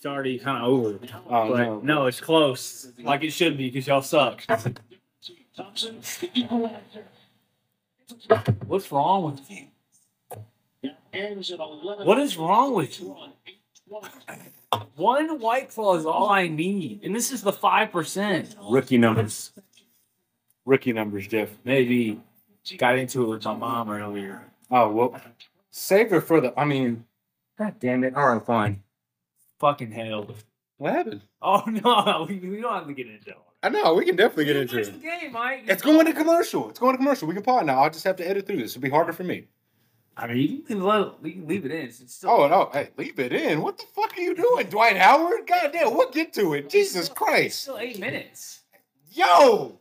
it's already kind of over. Oh, But no, it's close, like it should be, because y'all suck. What's wrong with you? What is wrong with you? One White Claw is all I need, and this is the 5%. Rookie numbers. Rookie numbers, Jeff. Maybe got into it with my mom earlier. Oh, well, save it for the, I mean, God damn it. All right, fine. Fucking hell. What happened? Oh, no, we don't have to get into it. I know, we can definitely get into Finish it. the game, Mike. It's going to commercial. It's going to commercial. We can pause now. I'll just have to edit through this. It'll be harder for me. I mean, you can leave it in. It's still, Oh, no. Hey, leave it in. What the fuck are you doing, Dwight Howard? God damn, we'll get to it. Jesus it's Christ. still 8 minutes. Yo!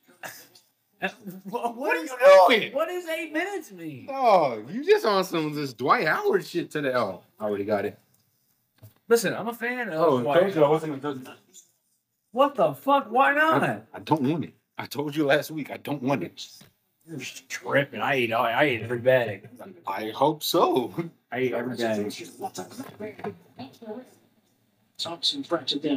What are is you doing? What does 8 minutes mean? Oh, you just on some of this Dwight Howard shit today. Oh, I already got it. Listen, I'm a fan of. Oh, I told you I wasn't going to. What the fuck? Why not? I don't want it. I told you last week I don't want it. You're tripping. I ate every bag. I hope so. I ate every bag. Thompson fractured down.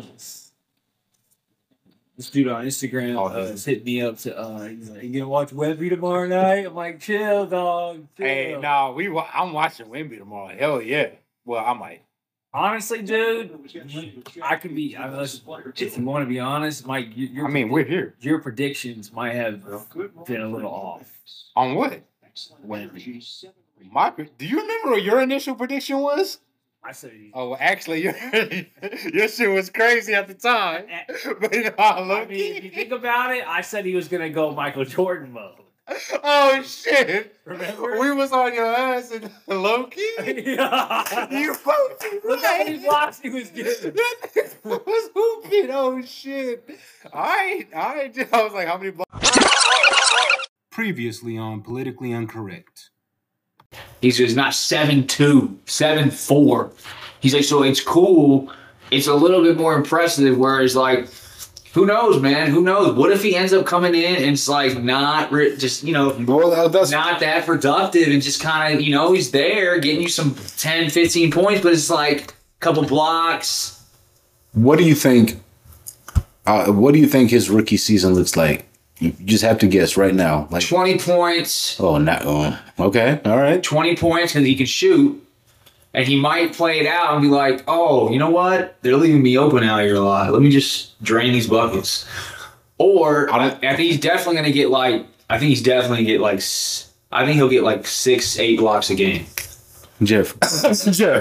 This dude on Instagram has hit me up to he's like, you gonna watch Wemby tomorrow night? I'm like, chill, dog. Chill. Hey, no, I'm watching Wemby tomorrow. Hell yeah. Well, I might. Honestly, dude, I can be. I mean, if you want to be honest, Mike, we're here. Your predictions might have been a little off. On what? Wemby. Do you remember what your initial prediction was? I said. Oh, well, actually, your shit was crazy at the time. But I mean, if you think about it, I said he was gonna go Michael Jordan mode. Oh shit! Remember? We was on your ass and low key. Yeah. You fucking Look how many right. blocks he was getting. That nigga was hooping. Oh shit! I was like, how many blocks? Previously on Politically Incorrect. He's just not 7'2", 7'4". He's like, so it's cool. It's a little bit more impressive. Whereas, like, who knows, man? Who knows? What if he ends up coming in and it's like not just, not that productive and just kind of, he's there getting you some 10, 15 points, but it's like a couple blocks. What do you think? What do you think his rookie season looks like? You just have to guess right now. Like 20 points. Oh, no. Okay. All right. 20 points because he can shoot. And he might play it out and be like, oh, you know what? They're leaving me open out here a lot. Let me just drain these buckets. Or I think he's definitely going to get I think he'll get like 6-8 blocks a game. Jeff. Jeff.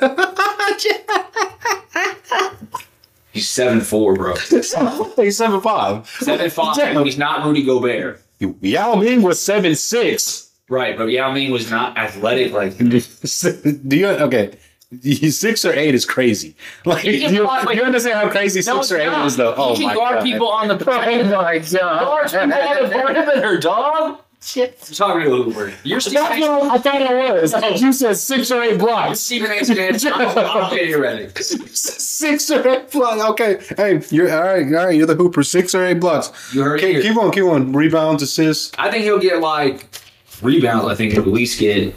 He's 7'4", bro. He's 7'5". 7'5". He's not Rudy Gobert. Yao Ming was 7'6". Right, but Yao Ming was not athletic like him. Do you okay? 6 or 8 is crazy. Like, do you understand how crazy 6 or 8 is, though? Oh, you my can guard God. people on the perimeter. My God. Guard people on the perimeter, dog. Shit. I'm talking to Hoover. You're Stephen A. I thought it was. You said 6 or 8 blocks. Stephen A. Smith. I'm theoretic. 6 or 8 blocks. Okay. Hey, you're all right. You're the Hooper. 6 or 8 blocks. You heard it. Keep on. Rebounds, assists. I think he'll get rebounds. I think he'll at least get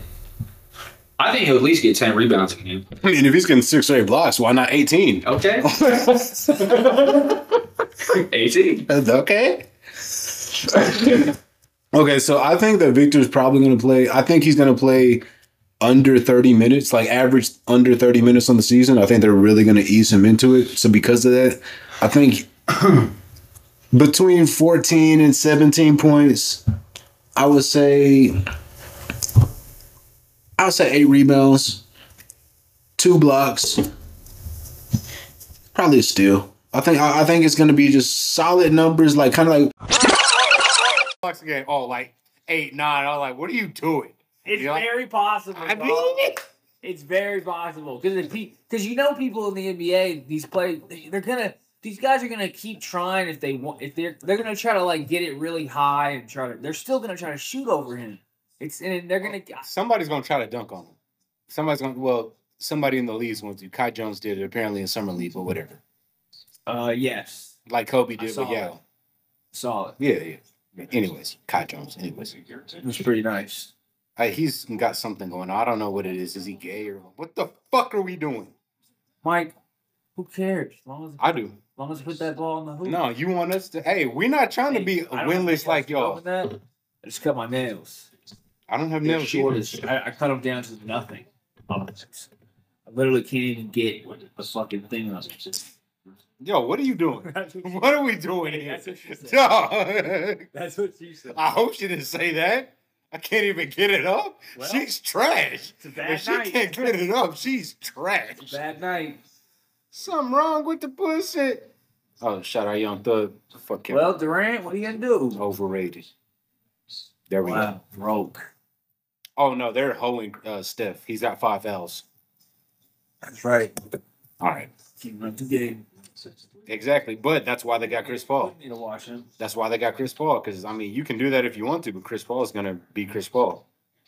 10 rebounds a game. I mean, if he's getting 6 or 8 blocks, why not 18? Okay. 18. Okay. Okay, so I think that Victor's probably going to play. I think he's going to play under 30 minutes, like average under 30 minutes on the season. I think they're really going to ease him into it. So because of that, I think between 14 and 17 points, I would say 8 rebounds, 2 blocks, probably a steal. I think it's going to be just solid numbers, like kind of like Blocks a game. Oh, like 8, 9. I was like, what are you doing? It's very possible. I mean, it's very possible because people in the NBA, these guys are gonna keep trying if they want. If they're gonna try to get it really high and they're still gonna try to shoot over him. They're gonna. Somebody's gonna try to dunk on him. Somebody in the league's going to. Kai Jones did it apparently in summer league or whatever. Yes. Like Kobe did with Yao. Solid. Yeah. Anyways, Kai Jones. It was pretty nice. He's got something going on. I don't know what it is. Is he gay or what the fuck are we doing? Mike, Who cares? As long as I do. I put that ball in the hoop. No, you want us to? Hey, we're not trying to be I don't have winless nails. like You know y'all. with that? I just cut my nails. I don't have They're nails short either. as I cut them down to nothing. I literally can't even get the fucking thing up. Yo, what are you doing? What are we doing here? That's what she said. Dog. That's what she said. I hope she didn't say that. I can't even get it up. Well, She's trash. It's a bad If she night. can't get it up, she's trash. Bad night. Something wrong with the pussy. Oh, shout out Young Thug. Fuck him. Well, Durant, what are you gonna do? Overrated. There we go. Wow, broke. Oh no, they're hoeing Steph. He's got 5 L's. That's right. All right. Keep him up the game. Exactly. But that's why they got Chris Paul. Need to watch him. That's why they got Chris Paul. Because I mean, you can do that if you want to, but Chris Paul is gonna be Chris Paul.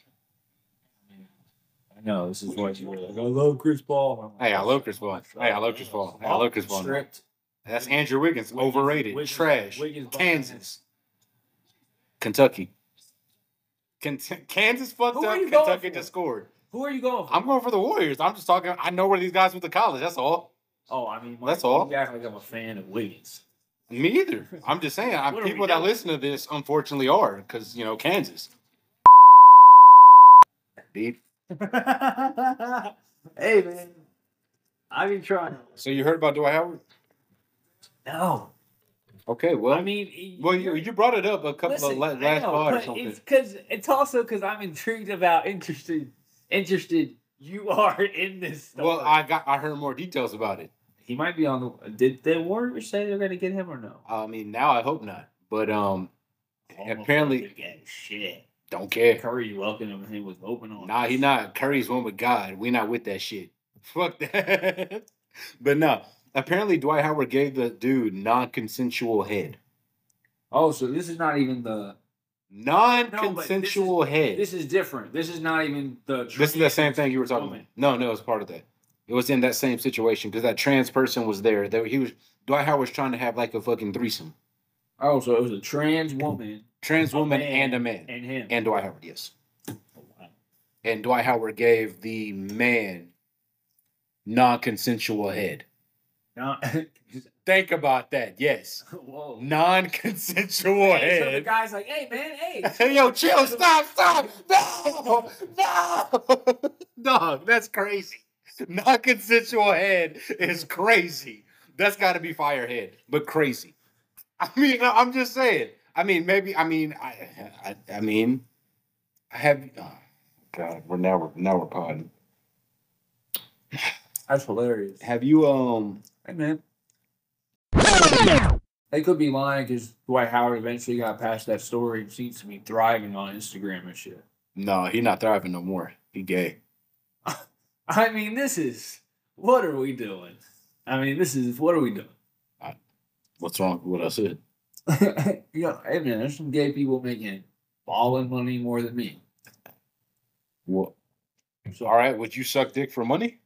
I know this is what you were like. I love Chris Paul. Hey, I love Chris Paul. Hey, I love Chris Paul. Hey, I love Chris Paul. Stripped. That's Andrew Wiggins. Overrated. Wiggins- Trash. Wiggins- Kansas. Kentucky. Kansas fucked Who up. are you going Kentucky for? just scored. Who are you going for? I'm going for the Warriors. I'm just talking. I know where these guys went to college. That's all. Oh, I mean, That's all. You act like I'm a fan of Wiggins. Me either. I'm just saying. What are we People that doing? listen to this, unfortunately, are because Kansas. Deep. Hey, man. I've been trying. So you heard about Dwight Howard? No. Okay. Well, I mean, well, you brought it up a couple listen, of last I know, pod or but something. it's also because I'm intrigued about interested you are in this story. Well, I heard more details about it. He might be on the. Did the Warriors say they're gonna get him or no? I mean, now I hope not. But apparently, shit. don't care. Curry welcoming him with open arms. Nah, he not. Curry's one with God. We not with that shit. Fuck that. But no, apparently Dwight Howard gave the dude non-consensual head. Oh, so this is not even the. Non-consensual head. This is different. This is not even the. This is the same thing you were talking woman. about. No, it was part of that. It was in that same situation because that trans person was there. Dwight Howard was trying to have like a fucking threesome. Oh, so it was a trans woman. Trans woman man and a man. And him. And Dwight Howard, yes. Oh, wow. And Dwight Howard gave the man non-consensual head. No. Think about that. Yes. Whoa. Non-consensual Hey, so the head. guy's like, hey, man, hey. Hey, yo, chill, stop. No. Dog, that's crazy. Non-consensual head is crazy. That's got to be firehead, but crazy. I mean, I'm just saying. I mean, maybe. I mean, I have. Oh, God, we're podding. That's hilarious. Have you Hey, man. They could be lying because Dwight Howard eventually got past that story and seems to be thriving on Instagram and shit. No, he not thriving no more. He gay. I mean, what are we doing? What are we doing? What's wrong with what I said? Hey, man, there's some gay people making balling money more than me. What? So, All right, would you suck dick for money?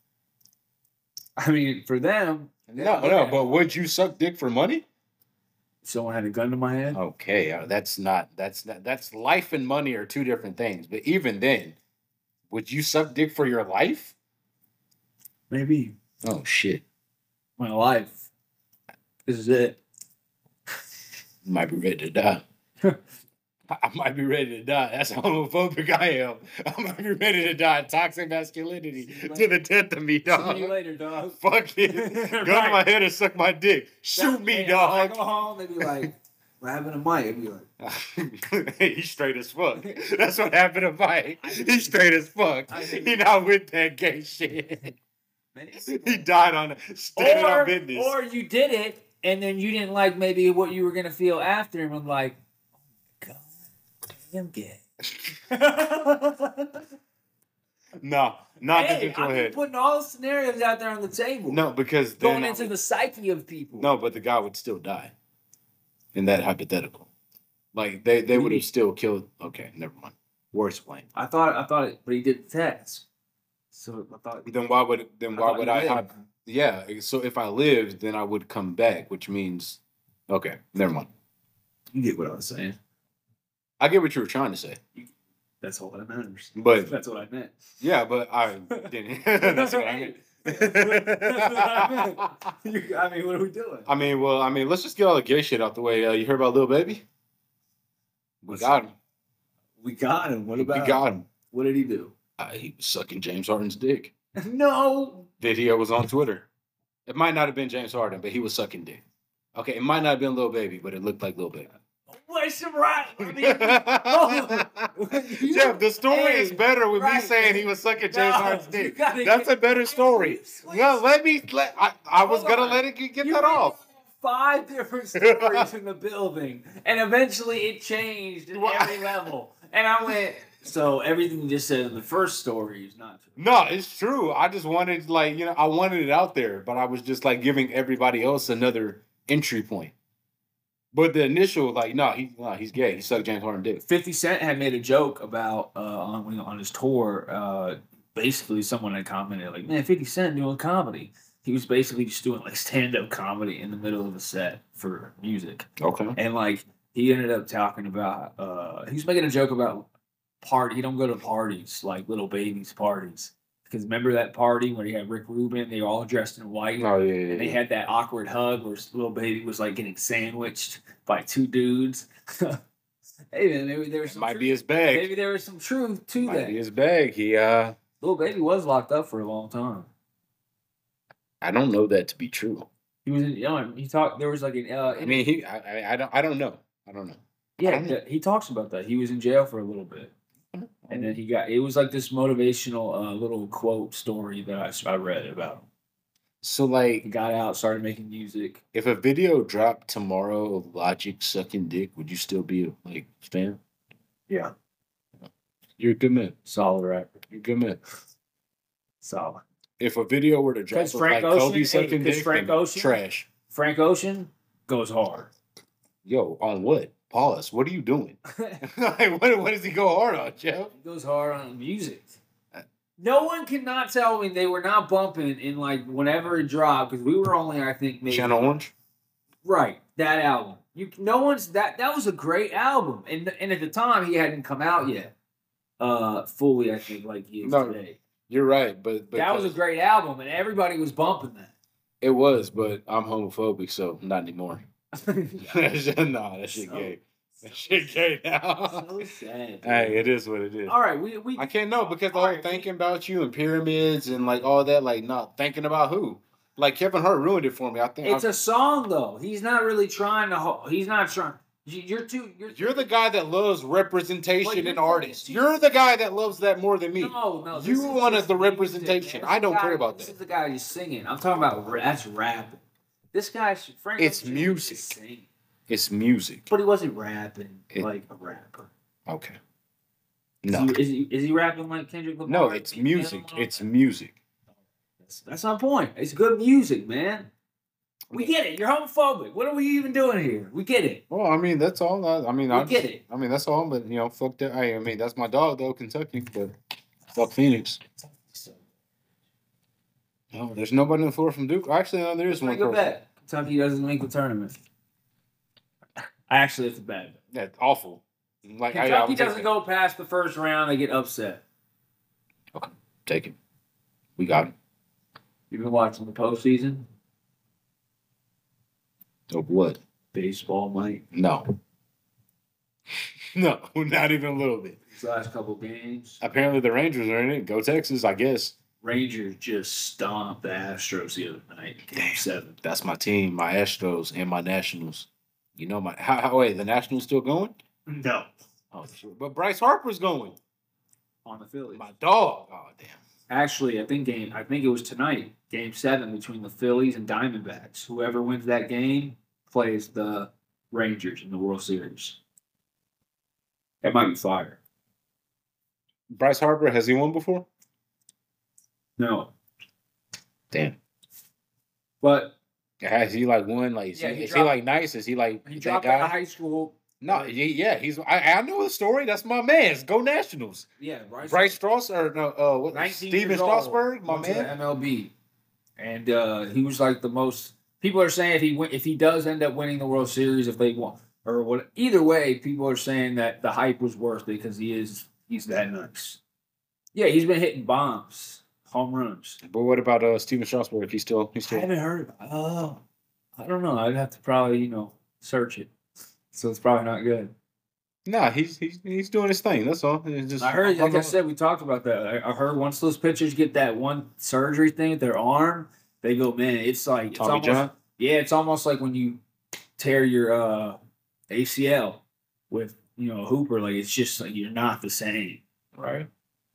I mean, for them, No, but would you suck dick for money? if someone had a gun to my head. Okay, that's life and money are two different things. But even then, would you suck dick for your life? Maybe Oh shit. my life. This is it. You might be ready to die. I might be ready to die. That's how homophobic I am. I might be ready to die. Toxic masculinity to the death of me, dog. See you later, dog. Fuck it. Go to Right. my head and suck my dick. Shoot me, Hey, I dog. go home, they be like, what happened to Mike? I'd be like, He's straight as fuck. That's what happened to Mike. He's straight as fuck. He not with that gay shit. man. He died on standing on business. Or you did it, and then you didn't like maybe what you were going to feel after, and I'm like, oh my God, I'm gay. No, not Hey, consensual I'm head. putting all the scenarios out there on the table. No, because Going then into the psyche of people. no, but the guy would still die. In that hypothetical, like they do you would mean? have still killed. Okay, never mind. Worse blame. I thought it, but he did the test. So I thought. Then why would thought I? you Have, lived. yeah. So if I lived, then I would come back, which means okay, never mind. You get what I was saying. I get what you were trying to say, That's all that matters. but That's what I meant. yeah, but I didn't. That's what I meant. I mean, what are we doing? I mean, let's just get all the gay shit out the way. You heard about Lil Baby? We got him. We got him. What We about? got him. What did he do? He was sucking James Harden's dick. No. Video was on Twitter. It might not have been James Harden, but he was sucking dick. Okay, it might not have been Lil Baby, but it looked like Lil Baby. What's right? I mean, Jeff, the story is better with me right. saying he was sucking James Harden's you dick. gotta That's get- a better story. Well, I was Hold gonna on. let it get You that made off. 5 different stories in the building, and eventually it changed at Well, every level. And I went, so everything you just said in the first story is not true. No, it's true. I just wanted, I wanted it out there, but I was just giving everybody else another entry point. But the initial, he's gay. He sucked James Harden dick. 50 Cent had made a joke about on his tour. Basically, someone had commented like, "Man, 50 Cent doing comedy." He was basically just doing stand-up comedy in the middle of the set for music, Okay. and he ended up talking about. He was making a joke about party. He don't go to parties like Little Baby's parties because remember that party where he had Rick Rubin? They were all dressed in white. Oh yeah. And they had that awkward hug where Little Baby was getting sandwiched by 2 dudes. Hey man, maybe there was some Might be his bag. Maybe there was some truth to Might that. be his bag. Little Baby was locked up for a long time. I don't know that to be true. He was in. He talked. There was an. I mean, I don't know. I don't know. Yeah, he talks about that. He was in jail for a little bit, and then he got. It was like this motivational little quote story that I read about him. So He got out, started making music. if a video dropped tomorrow of Logic sucking dick, would you still be a fan? Yeah, You're a good man. solid rapper. You're a good man. Solid. If a video were to drop Because of Frank Kobe Ocean- sucking because dick, Frank then Ocean- trash. Frank Ocean goes hard. Yo, on what? Pause. What are you doing? What does he go hard on, Jeff? He goes hard on music. No one cannot tell me they were not bumping in whenever it dropped because we were only I think maybe Channel Orange? right that album. No one's that was a great album and at the time he hadn't come out yet fully I think like he is No, today. You're right, but That was a great album and everybody was bumping that. It was, but I'm homophobic, so not anymore. Nah, that shit So- gay. That shit gay now. So sad. Hey, it is what it is. All right, we I can't know because the All whole right. thinking about you and pyramids and all that, not thinking about who. Kevin Hart ruined it for me. I think it's a song though. He's not really trying to. He's not trying. You're you're the guy that loves representation Well, in you're- artists. You're the guy that loves that more than me. No, You this is wanted just the music, representation. man. I don't This care guy- about This that. is the guy just singing. I'm talking about that's rapping. This guy, Frank. It's Ocean music. was singing, It's music. but he wasn't rapping It- like a rapper. Okay. Is No. is he rapping like Kendrick Lamar? No, it's music. It's music. That's my point. It's good music, man. We get it. You're homophobic. What are we even doing here? We get it. Well, I mean, that's all. I get it. I mean, that's all. But fuck that. I mean, that's my dog though, Kentucky. But fuck Phoenix. No, there's nobody on the floor from Duke. Actually, no, there is one Make a person. bet. Kentucky doesn't make the tournament. I actually have to bet. That's awful. Kentucky doesn't go past the first round. They get upset. Take it. We got him. You've been watching the postseason? Of what? Baseball, Mike. No. No, not even a little bit. These last couple games. Apparently, the Rangers are in it. Go Texas, I guess. Rangers just stomped the Astros the other night. Game 7. That's my team, my Astros, and my Nationals. You know wait, the Nationals still going? No. Oh, sure. But Bryce Harper's going. On the Phillies. My dog. Oh, damn. Actually, I think it was tonight. Game 7 between the Phillies and Diamondbacks. Whoever wins that game plays the Rangers in the World Series. That might be fire. Bryce Harper, has he won before? No. Damn. But Has he won? Is Yeah, he, he is dropped- he nice? Is he he that dropped out guy? of high school. No, yeah, he's. I know the story. That's my man. Go Nationals. Yeah, Bryce Strauss or no? What? 19 Steven years old, Strasburg, my went to man. the MLB, and he was the most. People are saying if he does end up winning the World Series, if they won or what, either way, people are saying that the hype was worth it because he's that nice. Yeah, he's been hitting bombs home runs. But what about Steven Strasburg? He's still. I haven't heard. I don't know. I'd have to probably search it. So it's probably not good. Nah, he's doing his thing. That's all. It's just, I heard, like I said, we talked about that. I heard once those pitchers get that one surgery thing with their arm, they go, man, it's like it's Tommy almost, John? yeah, it's almost like when you tear your ACL with a hooper. Like it's just like you're not the same. right.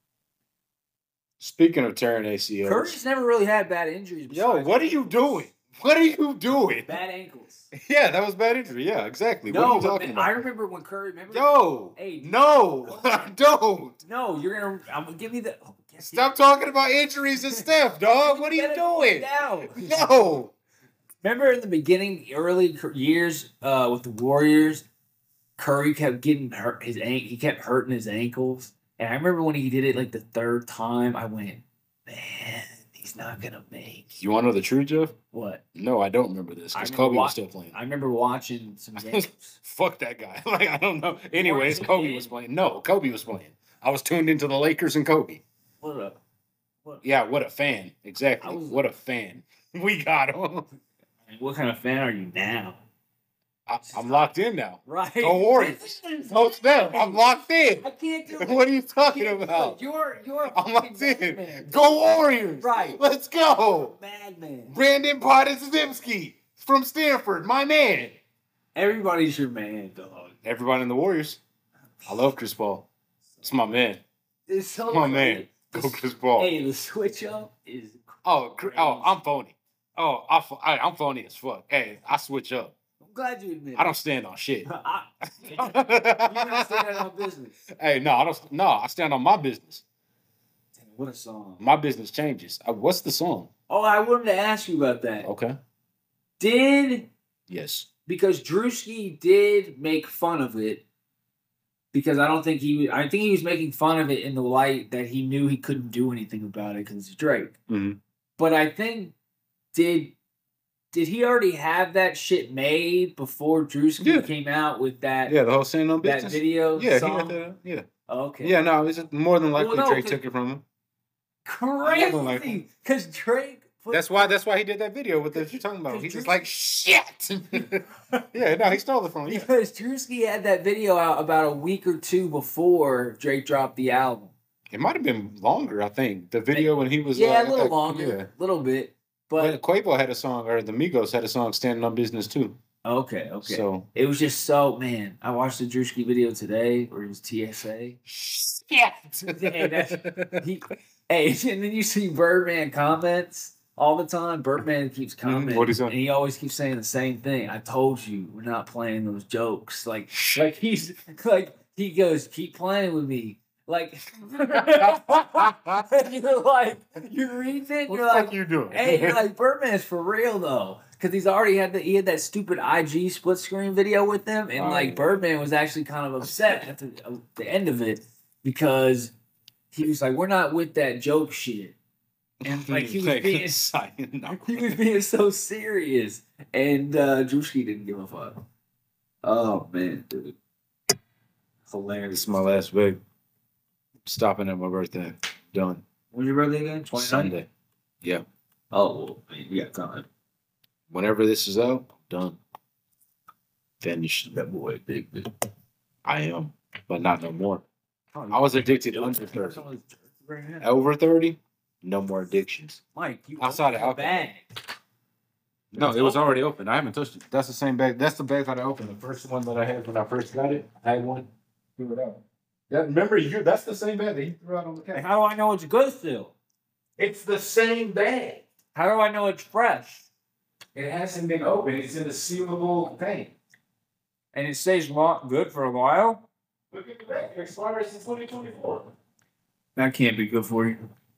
Speaking of tearing ACLs, Curry's never really had bad injuries. yo, besides what are you doing? What are you doing? bad ankles? Yeah, that was bad injury. Yeah, exactly. What are No, you but talking man, about? I remember when Curry. Remember? Yo, Hey, no, don't. no, you're gonna. I'm gonna give you the. Stop talking about injuries and stuff, dog. What are you doing? No. Remember in the beginning, early years with the Warriors, Curry kept getting hurt. He kept hurting his ankles, and I remember when he did it like the third time, I went, man, he's not gonna make. You want to know the truth, Jeff? What? No, I don't remember this I because remember Kobe was still playing. I remember watching some games. Fuck that guy. Like, I don't know. Anyways, Warriors Kobe did? was playing. No, Kobe was playing. I was tuned into the Lakers and Kobe. What up? What? Yeah, what a fan. Exactly. I was- What a fan. We got him. What kind of fan are you now? I'm locked in now. Right. Go Warriors. Coach them. I'm locked in. I can't do it. What are you I talking can't do about? it. You're a I'm locked fucking in. madman. Go Warriors. Right. Let's go. Madman. Brandon Podezimski from Stanford, my man. Everybody's your man, dog. Everybody in the Warriors. I love Chris Paul. It's my man. It's so My man. Go Chris Paul. Hey, the switch up is Oh, crazy. I'm phony. Oh, I'm phony as fuck. Hey, I switch up. I'm glad you admit I don't stand on shit. You're not saying on business. Hey, no, I don't. No, I stand on my business. Damn, what a song. My business changes. What's the song? Oh, I wanted to ask you about that. Okay. Yes. Because Drewski did make fun of it. Because I think he was making fun of it in the light that he knew he couldn't do anything about it because it's Drake. Mhm. But I think did he already have that shit made before Drewski Yeah. came out with that Yeah, the whole stand on that business. video Yeah, song? he had that. Yeah. Okay. Yeah, no, it's just more than likely Well, no, Drake 'cause- took it from him. Crazy. Because Drake. That's why he did that video with what you're talking about. He's just like shit. Yeah, no, he stole it from him. Yeah. Because Drewski had that video out about a week or two before Drake dropped the album. It might have been longer, I think. The video when he was Yeah, a little longer, Yeah. a little bit. But But Quavo had a song, or the Migos had a song, "Standing on Business" too. okay. So It was just so, man. I watched the Drewski video today where it was TSA. shit. Hey, and then you see Birdman comments all the time. Birdman keeps commenting. What'd he say? And he always keeps saying the same thing. I told you, we're not playing those jokes. Like he's like, he goes, keep playing with me. Like, and you're like, you're reading it, and What you're the like, fuck you doing? hey, you're like, Birdman's for real though. Because he's already had that stupid IG split screen video with them. And like, Right. Birdman was actually kind of upset at the end of it because he was like, we're not with that joke shit. And like, he was being so serious. And Drewski didn't give a fuck. Oh, man, dude. Hilarious. This is my last week. Stopping at my birthday. Done. When's your birthday again? 29th? Sunday. Yeah. Oh, well, man, you got time. Whenever this is out, done. Finished. That boy, big. I am, but not no more. I was addicted under 30. Mike, Over 30, no more addictions. you Outside of opened the alcohol. bag. No, it was already open. I haven't touched it. That's the same bag. That's the bag that I opened. The first one that I had when I first got it. I had one. Threw it out. Remember, that's the same bag that he threw out on the Hey, couch. how do I know it's good still? It's the same bag. How do I know it's fresh? It hasn't been open. It's in a sealable thing. And it stays good for a while? Look at the bag. It expires in 2024. That can't be good for you.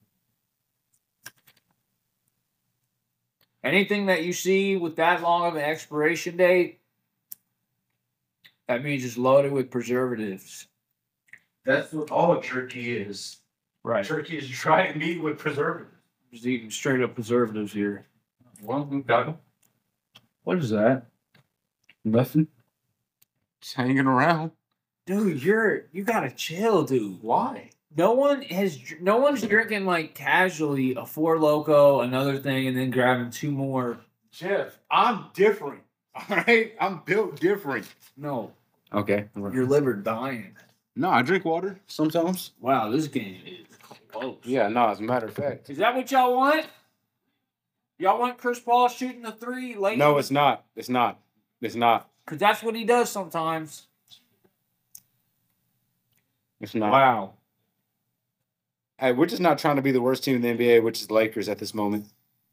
Anything that you see with that long of an expiration date, that means it's loaded with preservatives. That's what all turkey is. Right. Turkey is dried meat with preservatives. Just eating straight up preservatives here. Well, we got 'em. What is that? Nothing. Just hanging around. Dude, you gotta chill, dude. Why? No one's drinking like casually a Four Loko, another thing, and then grabbing two more. Jeff, I'm different. All right, I'm built different. No, Okay. your liver dying. No, I drink water sometimes. Wow, this game is close. Yeah, no, as a matter of fact. Is that what y'all want? Y'all want Chris Paul shooting the three late? No, it's not. It's not. It's not. Because that's what he does sometimes. It's not. Wow. Hey, we're just not trying to be the worst team in the NBA, which is the Lakers at this moment.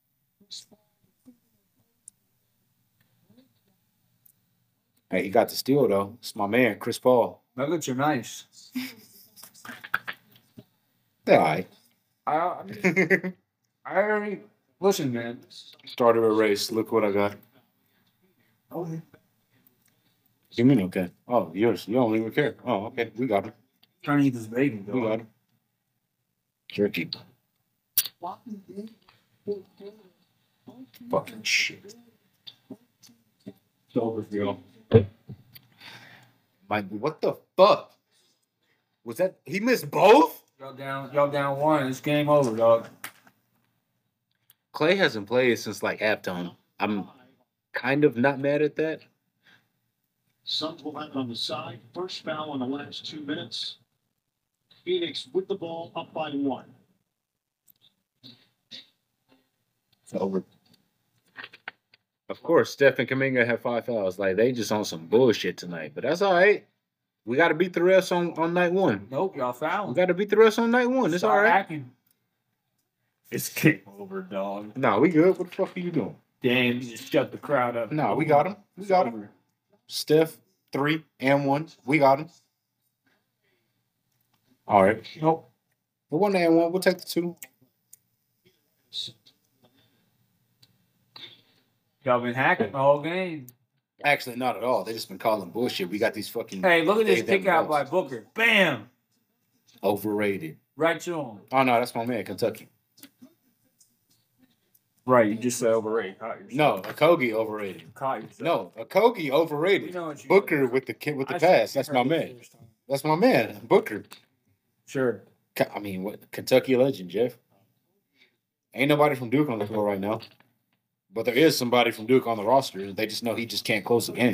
Hey, he got the steal though. It's my man, Chris Paul. Nuggets are nice. They're all right. I already listen, man. Started a race. Look what I got. Okay. You mean okay? Oh, yours. You don't even care. Oh, okay. We got him. Trying to eat this bacon. We got him. Jerky. Fucking shit. It's over for y'all. What the fuck? Was that he missed both? Y'all down one. It's game over, dog. Clay hasn't played since like halftime. I'm kind of not mad at that. Suns will have it on the side. First foul in the last 2 minutes. Phoenix with the ball up by 1. It's over. Of course, Steph and Kuminga have 5 fouls. Like they just on some bullshit tonight, but that's all right. We got to beat the refs on night one. Nope, y'all We fouling. got to beat the refs on night one. It's Start all right. hacking. It's game over, dog. No, we good. What the fuck are you doing? Damn, you just shut the crowd up. No, we got him. We got him. Steph, 3 and 1. We got him. All right. Nope. We're 1 and 1. We'll take the 2. Y'all been hacking the whole game. Actually, not at all. They just been calling bullshit. We got these fucking Hey, look at this Hey, them kick out by balls. Booker. Bam! overrated. Right to him. Oh no, that's my man, Kentucky. Right, you just said overrated. Caught yourself. No, Okogie overrated. Caught yourself. No, Okogie overrated. We know what you Booker with the I pass. should- That's my man. That's my man, Booker. Sure. I mean, what Kentucky legend, Jeff. Ain't nobody from Duke on the floor right now, but there is somebody from Duke on the roster. They just know he just can't close the game.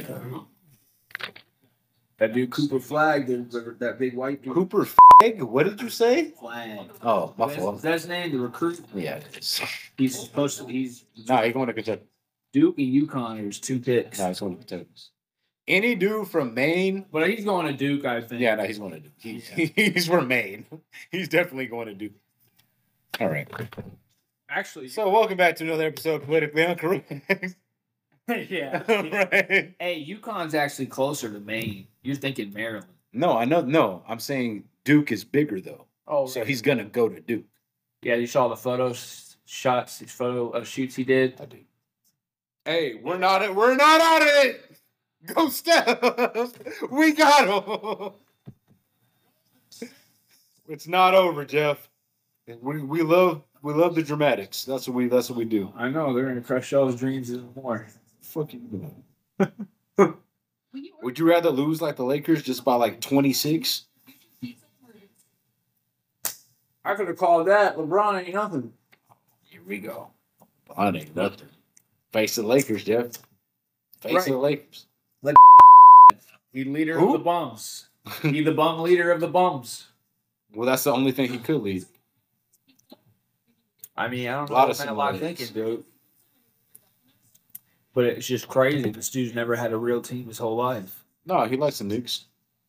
That dude Cooper Flag, that big white dude. Cooper Flag? What did you say? Flag. Oh, my Is fault. that his name? The recruit? Yeah, it is. He's supposed to. He's Nah, he's going to Kentucky. Duke and UConn. There's two picks. Nah, he's going to Kentucky. Any dude from Maine? But he's going to Duke, I think. Yeah, no, he's going to Duke. He's from Maine. He's definitely going to Duke. All right. Actually, So, welcome back to another episode of Politically Incorrect. yeah. All right. Hey, UConn's actually closer to Maine. You're thinking Maryland. No, I know. No, I'm saying Duke is bigger though, Oh, so he's gonna go to Duke. yeah. You saw the shots, his photo shoots he did. I do. Hey, we're not out of it. Go Steph. We got him. It's not over, Jeff. We love the dramatics. That's what we do. I know they're gonna crush y'all's dreams even more. Fucking. Would you rather lose like the Lakers just by like 26? I could have called that. LeBron ain't nothing. Here we go. I ain't nothing. Face the Lakers, Jeff. Face Right. the Lakers. He leader Who? of the bums. He the bum leader of the bums. Well, that's the only thing he could lead. I mean, I don't A know lot what of kind of lot similarities. thinking, dude. But it's just crazy. This dude's never had a real team his whole life. No, he likes the Knicks.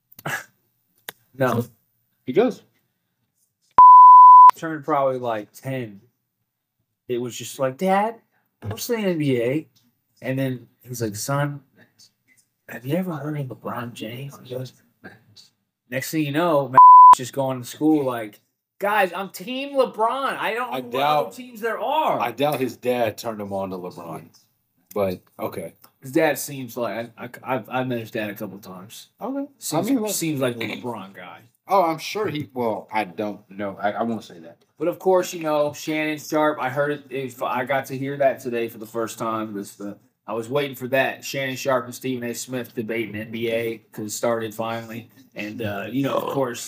No. He does. Turned probably like 10. It was just like, Dad, what's the NBA? And then he's like, son, have you ever heard of LeBron James? He goes, next thing you know, just going to school like, guys, I'm Team LeBron. I don't know what other teams there are. I doubt his dad turned him on to LeBron. But okay. His dad seems like I've met his dad a couple times. Okay. Seems like a LeBron guy. Oh, I'm sure he. Well, I don't know. I won't say that. But of course, you know Shannon Sharp. I heard it. I got to hear that today for the first time. I was waiting for that. Shannon Sharp and Stephen A. Smith debating NBA because it started finally, and of course,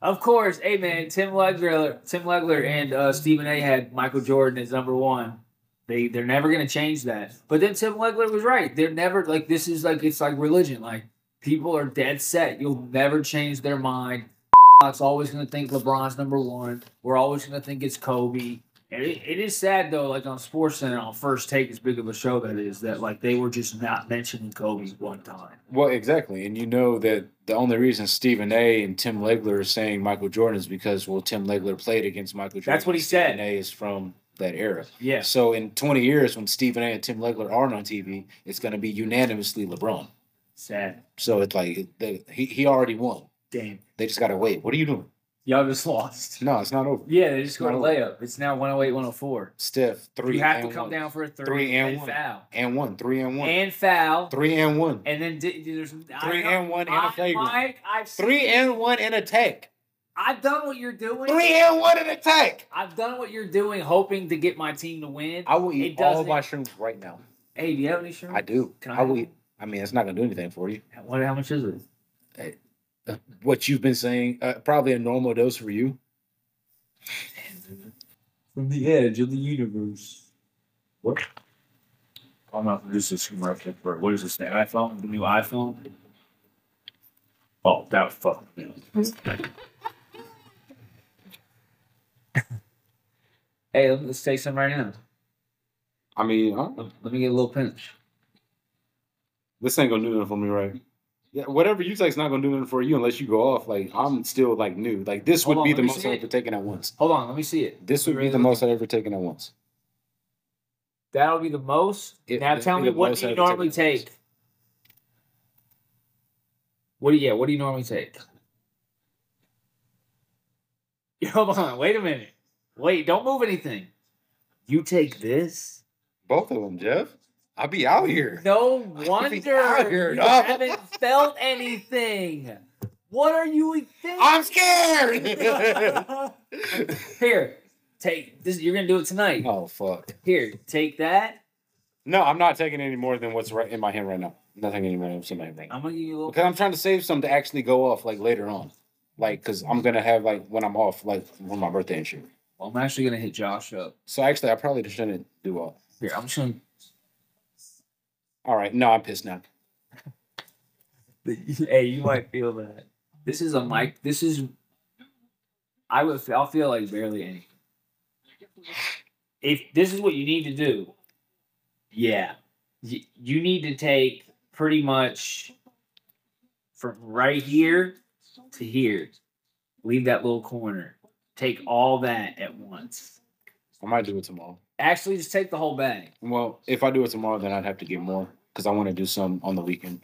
Of course, hey man, Tim Legler, and Stephen A. had Michael Jordan as number one. They're never gonna change that. But then Tim Legler was right. They're never like this is like it's like religion. Like people are dead set. You'll never change their mind. It's always gonna think LeBron's number one. We're always gonna think it's Kobe. And it is sad though, like on SportsCenter on First Take, as big of a show that is, that like they were just not mentioning Kobe one time. Well, exactly. And you know that the only reason Stephen A. and Tim Legler are saying Michael Jordan is because, well, Tim Legler played against Michael Jordan. That's what he said. Stephen A. is from that era. Yeah. So in 20 years, when Stephen A. and Tim Legler aren't on TV, it's going to be unanimously LeBron. Sad. So it's like he already won. Damn. They just got to wait. What are you doing? Y'all just lost. No, it's not over. Yeah, they just got a No. layup. It's now 108, 104. Steph, 3 You have and to come 1. down for a 3 and 1. foul. And 1. 3 and 1. And foul. 3 and 1. And then there's 3 and 1 in a flagrant. Mike, 3 and 1 in attack. I've done what you're doing. 3 and 1 in attack. I've done what you're doing, hoping to get my team to win. I will eat It all doesn't- my shrooms right now. Hey, do you have any shrimp? I do. Can I I will have eat. I mean, it's not going to do anything for you. How much is it? What you've been saying, probably a normal dose for you. From the edge of the universe. What? I'm not this is commercial for what is this? The iPhone? The new iPhone? Oh, that was fucking me. Hey, let's take some right now. I mean, Let me get a little pinch. this ain't going to do nothing for me, right? Yeah, whatever you take's not going to do nothing for you unless you go off. Like, I'm still, like, new. Like, this Hold would on, be let the me most see I've it. ever taken at once. Hold on, let me see it. This would be the most I've ever taken at once. That'll be the most. Now It'd tell be me the what most do you I've ever normally taken. take? What do you normally take? Hold on, wait a minute. Wait, don't move anything. You take this? Both of them, Jeff. I'll be out here. No wonder out here, you dog. haven't felt anything. What are you thinking? I'm scared. Here, take this. You're gonna do it tonight. Oh, fuck. Here, take that. No, I'm not taking any more than what's right in my hand right now. Nothing anymore than what's in my hand. I'm gonna give you a little. Because I'm trying to save some to actually go off, like, later on. Like, because I'm going to have, like, when I'm off, like, for my birthday and shit. Well, I'm actually gonna hit Josh up. So, actually, I probably shouldn't do all. Here, I'm just gonna. All right. No, I'm pissed now. Hey, you might feel that. This is a mic. This is. I'll feel like barely anything. If this is what you need to do, yeah, you need to take pretty much from right here to here. Leave that little corner. Take all that at once. I might do it tomorrow. Actually, just take the whole bag. Well, if I do it tomorrow, then I'd have to get more because I want to do some on the weekend.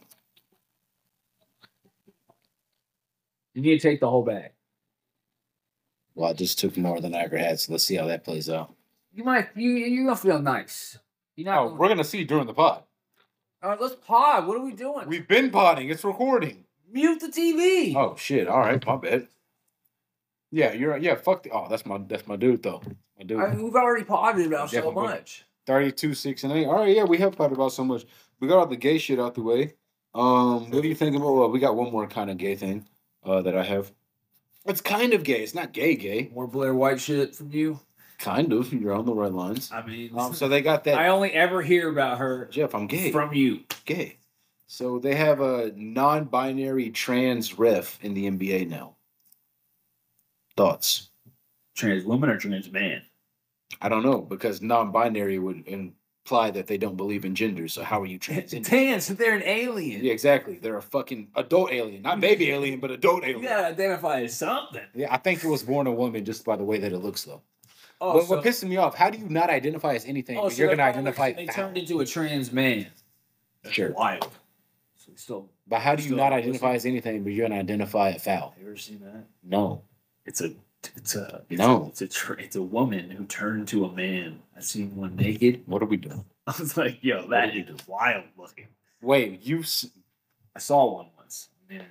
You need to take the whole bag. Well, I just took more than I ever had, so let's see how that plays out. You're gonna feel nice. You're not. Oh, we're going to see during the pod. All right, let's pod. What are we doing? We've been podding. It's recording. Mute the TV. Oh, shit. All right. My bad. Yeah, you're right. Yeah, fuck the. Oh, that's my dude, though. My dude. I mean, we've already podded about so Definitely. much. 32, 6, and 8. All right, yeah, we have podded about so much. We got all the gay shit out the way. What do you think about? Well, we got one more kind of gay thing that I have. It's kind of gay. It's not gay. More Blair White shit from you. Kind of. You're on the right lines. I mean, So they got that. I only ever hear about her Jeff, I'm gay. from you. Gay. So they have a non-binary trans ref in the NBA now. Thoughts? Trans woman or trans man? I don't know because non-binary would imply that they don't believe in gender. So how are you transgender? Trans, they're an alien. Yeah, exactly. They're a fucking adult alien, not baby alien, but adult You alien. gotta identify as something. Yeah, I think it was born a woman just by the way that it looks, though. Oh, What pisses me off? How do you not identify as anything? But you're they're gonna probably- identify. They foul? turned into a trans man. That's Sure. wild. So still, But how do you still not listen. identify as anything, but you're gonna identify a foul? you ever seen that? No. It's a No. it's a woman who turned into a man. I seen one naked. What are we doing? I was like, yo, that is wild looking. Wait, I saw one once. Man.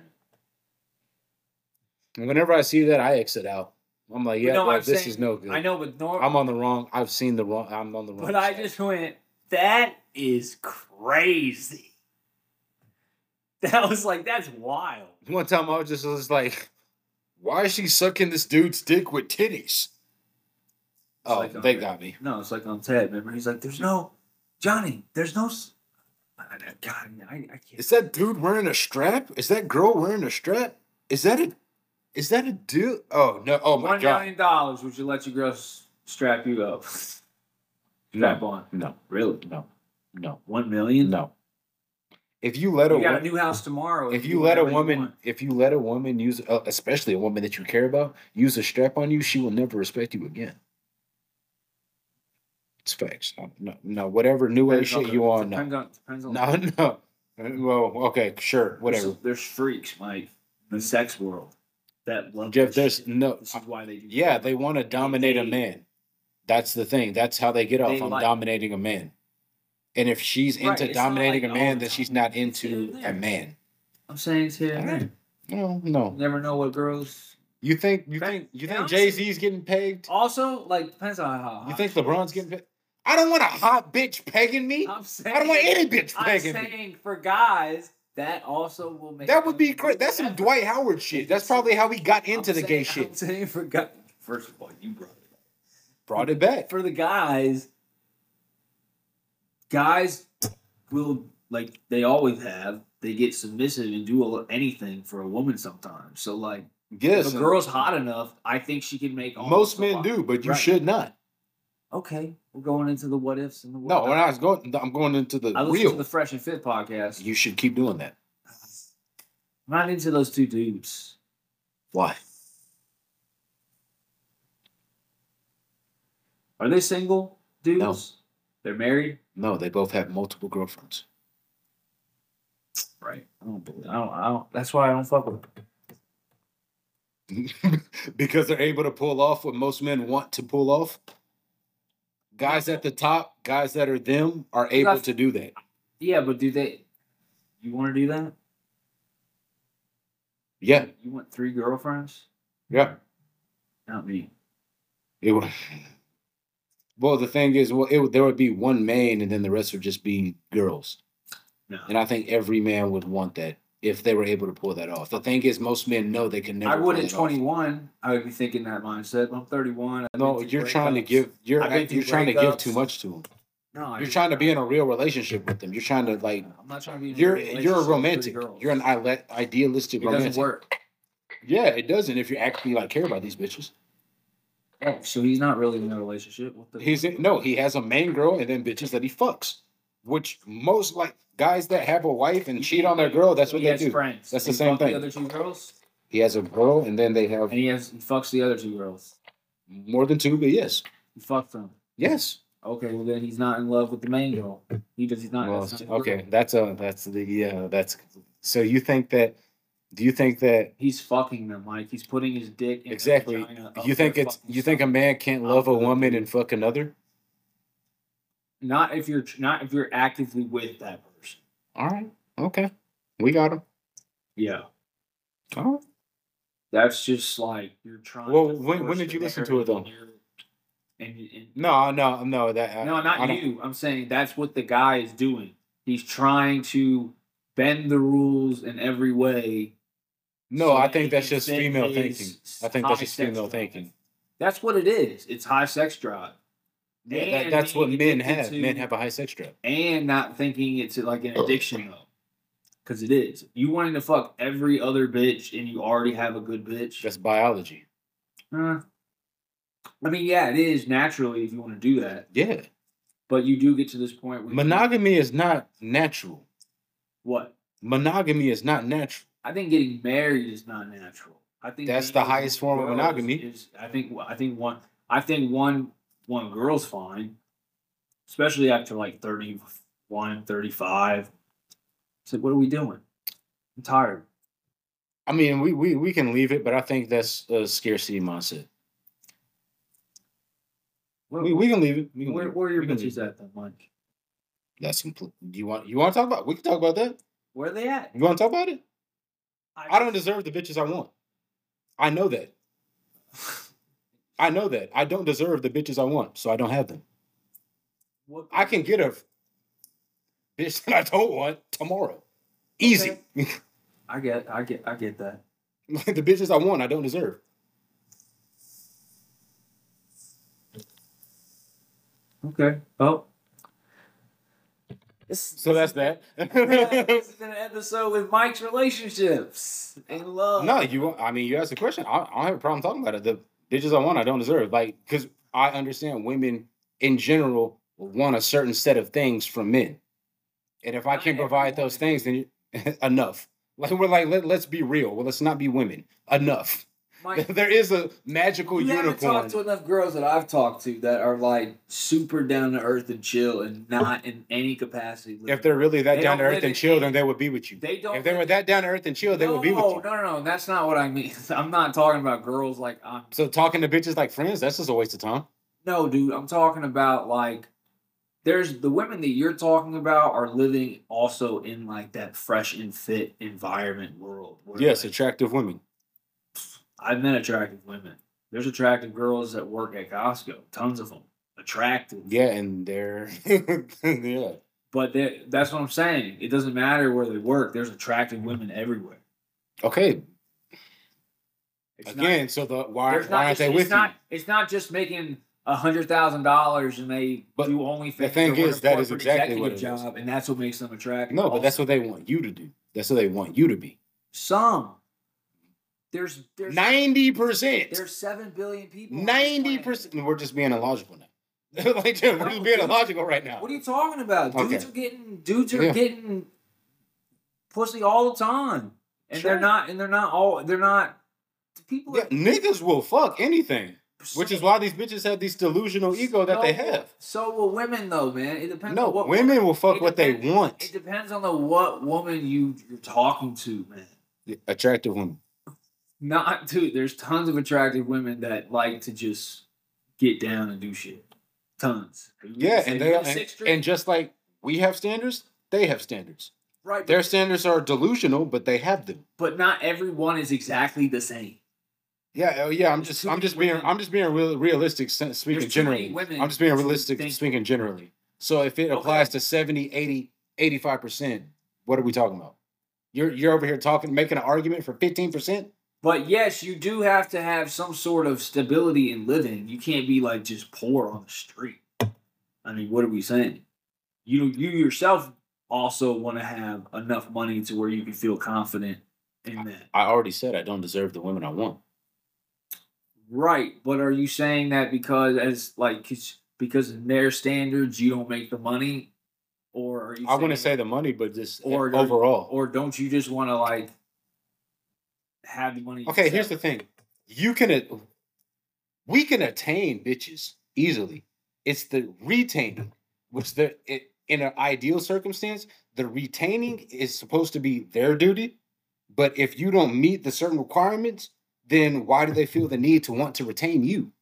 whenever I see that, I exit out. I'm like, yeah, No, well, I'm this saying- is no good. I know, but I'm on the wrong. I've seen the wrong. I'm on the wrong. But I side. just went, that is crazy. That was like, that's wild. One time I was just like, Why is she sucking this dude's dick with titties? Oh, like they on- got me. No, it's like on Ted. Remember, he's like, "There's no Johnny. There's no." God, I can't. Is that dude wearing a strap? Is that girl wearing a strap? Is that a dude? Oh no! Oh my $1 god! million. Would you let your girl strap you up? Strap on. No, Really? no, 1 million? no. If you let a You got a woman, new house tomorrow. if do you let a whatever you woman, want. if you let a woman use, especially a woman that you care about, use a strap on you, she will never respect you again. It's facts. No, whatever new age shit you on, no. Depends on. No. Well, okay, sure, whatever. There's freaks, Mike, in the sex world that love Jeff, this there's shit. no. This is why they do. Yeah, they want to dominate a man. That's the thing. That's how they get off They on like- dominating a man. And if she's Right, into it's not dominating like a man, all the then she's time. not It's here into and a there. man. I'm saying it's here and there. No. You never know what girls. You think And honestly- Jay Z's getting pegged? Also, like depends on how. You think LeBron's getting pegged? I don't want a hot bitch pegging me. I'm saying. I don't want any bitch I'm pegging me. saying for guys that also will make. That would be them great. do That's some whatever. Dwight Howard shit. That's probably how he got into the gay I'm shit. saying for guys. First of all, you brought it up. Brought it back. For the guys will, like they always have, they get submissive and do anything for a woman sometimes. So like Yes. if a girl's hot enough, I think she can make Most almost a men lot. do, but you Right. should not. Okay, we're going into the what ifs and the what No, when I was going, I'm going into the I listened real. to the Fresh and Fit podcast. You should keep doing that. I'm not into those two dudes. Why? Are they single dudes? No. They're married? No, they both have multiple girlfriends. Right. I don't that's why I don't fuck with them. Because they're able to pull off what most men want to pull off. Guys at the top, guys that are them, are able to do that. Yeah, but do they you want to do that? Yeah, You want 3 girlfriends? yeah. Not me. It would. Well, the thing is, there would be one main, and then the rest would just be girls. No. And I think every man would want that if they were able to pull that off. The thing is, most men know they can never. I would pull at it off. 21. I would be thinking that mindset. I'm 31. I've No, been through you're trying to breakups. give. I've been through You're trying to give breakups. too much to them. No, You're trying to be in a real relationship with them. You're trying to like. I'm not trying to be. In You're relationship a with romantic. 3 girls. You're an idealistic It romantic. doesn't work. Yeah, it doesn't if you actually like care about these bitches. Oh, so he's not really in a relationship with the. He has a main girl and then bitches that he fucks. Which most like guys that have a wife and cheat on their girl, that's what he they has do. friends. That's He the same fucks thing. The other 2 girls, He has a girl and then they have and he fucks the other 2 girls. more than 2, but yes. He fucks them. Yes. Okay, well then he's not in love with the main girl. He's not. Well, that's not the okay. girl. That's so you think that do you think that He's fucking them, Mike. He's putting his dick in exactly the vagina of you think their it's fucking you think a stomach. man can't love a woman and fuck another? Not if you're actively with that person. All right. Okay. We got him. Yeah. All right. That's just like you're trying. Well, to when force did the you listen to it, though? narrative and No, that no, I not don't- you. I'm saying that's what the guy is doing. He's trying to bend the rules in every way. No, so I that think he that's can just fit female his thinking. I think that's high just sex female drive. thinking. That's what it is. It's high sex drive. Yeah, And that's what being men addicted have. to- Men have a high sex drive. and not thinking it's like an addiction though, because it is. You wanting to fuck every other bitch and you already have a good bitch. That's biology. I mean, yeah, it is naturally if you want to do that, Yeah. but you do get to this point where Monogamy is not natural. what? Monogamy is not natural. I think getting married is not natural. I think That's being the highest form of girls monogamy. Is, I think one girl's fine, especially after like 31, 35. It's like, what are we doing? I'm tired. I mean, we can leave it, but I think that's a scarcity mindset. Where, We can leave it. We can where, leave it. where are your We can leave bitches it. at then, Mike? That's complete. You want to talk about? We can talk about that. Where are they at? You want to talk about it? I don't deserve the bitches I want. I know that. I know that. I don't deserve the bitches I want, so I don't have them. What, I can get a bitch that I don't want tomorrow. Easy. I get that. Like the bitches I want, I don't deserve. Okay. Oh. So that's that. This is an episode with Mike's relationships and love. No, you asked the question. I don't have a problem talking about it. The bitches I want, I don't deserve. Like, because I understand women in general want a certain set of things from men. And if I can't provide those things, then enough. Like, we're like, let's be real. Well, let's not be women. Enough. Mike, There is a magical you haven't unicorn. talked to enough girls that I've talked to that are like super down to earth and chill and not in any capacity. If they're really that They down to don't earth live and in chill, any- then they would be with you. They don't. If they were that down to earth and chill, they would be with you. No. That's not what I mean. I'm not talking about girls like I'm. So talking to bitches like friends, that's just a waste of time. No, dude. I'm talking about like. There's the women that you're talking about are living also in like that fresh and fit environment world. Where, Yes, like, attractive women. I've met attractive women. There's attractive girls that work at Costco. Tons of them. Attractive. Yeah, and they're yeah. But that's what I'm saying. It doesn't matter where they work. There's attractive women everywhere. Okay. It's Again, not, so why there's not- aren't they with you? It's not just making $100,000 and they But do OnlyFans. the thing or work is, that for is an exactly what executive it is. job, and that's what makes them attractive. No, but that's Also, what they want you to do. That's what they want you to be. some. There's 90%. there's 7 billion people. on this planet. 90%. We're just being illogical now. Like, dude, we're just being illogical right now. What are you talking about? Dudes Okay. are Yeah. getting pussy all the time, and Sure. they're not people. Yeah, niggas will fuck anything. Which is why these bitches have this delusional ego that they have. So will women, though, man. It depends. No, on what women will fuck it what they depends- want. It depends on what woman you're talking to, man. Attractive women. Not dude. There's tons of attractive women that like to just get down and do shit. Tons. Yeah, and they Sixth Street? and just like we have standards, they have standards. right. Their standards are delusional, but they have them. but not everyone is exactly the same. Yeah, yeah. I'm There's just too many being women. realistic speaking There's too many generally. women I'm just being to realistic think- speaking generally. So if it applies to 70, 80, 85%, what are we talking about? You're over here making an argument for 15%? But yes, you do have to have some sort of stability in living. You can't be like just poor on the street. I mean, what are we saying? You yourself also want to have enough money to where you can feel confident in that. I already said I don't deserve the women I want. Right, but are you saying that because in their standards you don't make the money, or are you? I wouldn't say saying- the money, but just Or- overall. or don't you just want to like have the money? Okay, here's the yourself? thing. We can attain bitches easily. It's the retaining, which in an ideal circumstance, the retaining is supposed to be their duty. But if you don't meet the certain requirements, then why do they feel the need to want to retain you?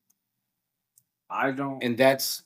I don't. And that's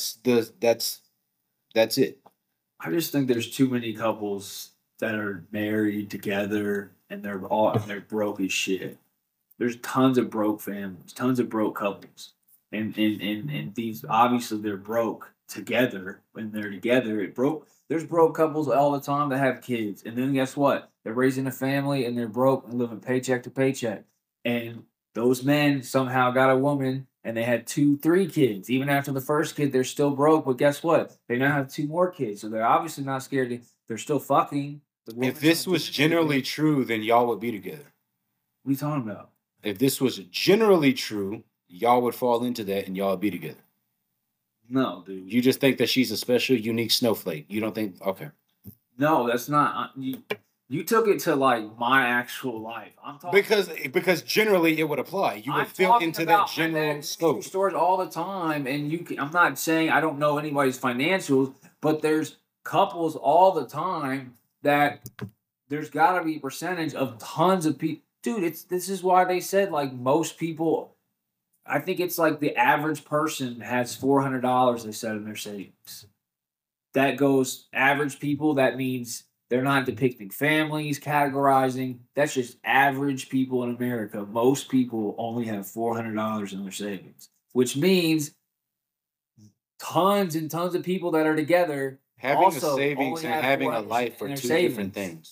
it. I just think there's too many couples that are married together and they're broke as shit. There's tons of broke families, tons of broke couples, and these obviously they're broke together. When they're together, There's broke couples all the time that have kids, and then guess what? They're raising a family and they're broke and living paycheck to paycheck. And those men somehow got a woman and they had 2-3 kids. Even after the first kid, they're still broke. But guess what? They now have 2 more kids. So they're obviously not scared. They're still fucking. The If woman's this not was doing generally anything. true, then y'all would be together. What are you talking about? If this was generally true, y'all would fall into that and y'all would be together. No, dude. You just think that she's a special, unique snowflake. You don't think, okay. No, that's not. You took it to like my actual life. I'm talking Because generally it would apply. You would I'm fit talking into about that general grocery scope. stores all the time, and I'm not saying I don't know anybody's financials, but there's couples all the time that there's got to be a percentage of tons of people. Dude, this is why they said like most people. I think it's like the average person has $400. They said in their savings. That goes average people. That means they're not depicting families, categorizing. That's just average people in America. Most people only have $400 in their savings, which means tons and tons of people that are together Having also a savings only and have having a 400 life in are their two savings. different things.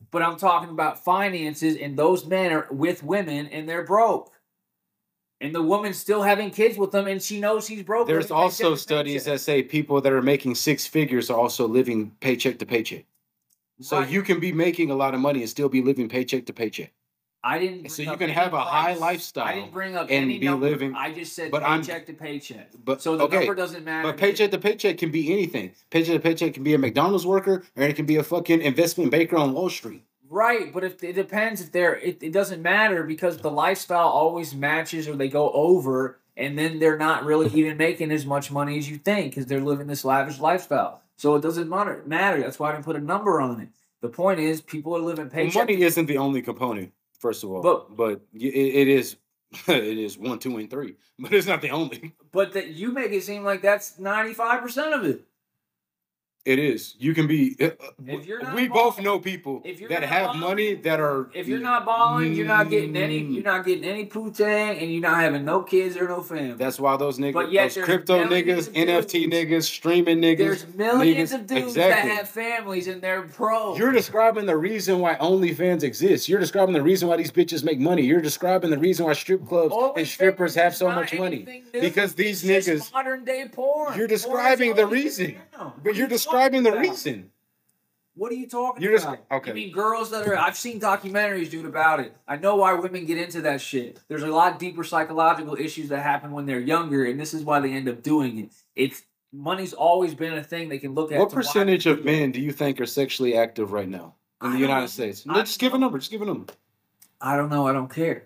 But I'm talking about finances, and those men are with women, and they're broke. And the woman's still having kids with them, and she knows he's broke. There's also studies that say people that are making six figures are also living paycheck to paycheck. So Right. you can be making a lot of money and still be living paycheck to paycheck. I didn't. So bring you up can any have a high price. lifestyle I didn't bring up and any be number. living- I just said but I'm- paycheck to paycheck. But So the okay, number doesn't matter. but paycheck to paycheck can be anything. Paycheck to paycheck can be a McDonald's worker, or it can be a fucking investment banker on Wall Street. Right, but if it depends if they're it doesn't matter because the lifestyle always matches or they go over, and then they're not really even making as much money as you think because they're living this lavish lifestyle. So it doesn't matter. That's why I didn't put a number on it. The point is, people are living Well, paycheck. money isn't the only component, first of all. But- It is it is 1, 2, and 3. But it's not the only. But that you make it seem like that's 95% of it. It is. You can be. If you're not we balling- both know people if you're that not have balling- money that are. If you're not balling, you're not getting any. Mm. You're not getting any putang, and you're not having no kids or no family. That's why those niggas, But yet those there's crypto millions niggas, of NFT dudes. niggas, streaming niggas. There's millions niggas- of dudes exactly. that have families and they're pro. You're describing the reason why OnlyFans exists. You're describing the reason why these bitches make money. You're describing the reason why strip clubs and strippers have so much money. Because these It's niggas. just modern day porn. You're Porn is describing the all you reason. do now. What But are you're you describing the talking about? reason. What are you talking You're just- about? okay. You mean girls that are? I've seen documentaries, dude, about it. I know why women get into that shit. There's a lot deeper psychological issues that happen when they're younger, and this is why they end up doing it. It's money's always been a thing they can look at. What to why percentage they of do it. men do you think are sexually active right now in I the don't United know. States? I Just give a don't number. Just give a number. I don't know. I don't care.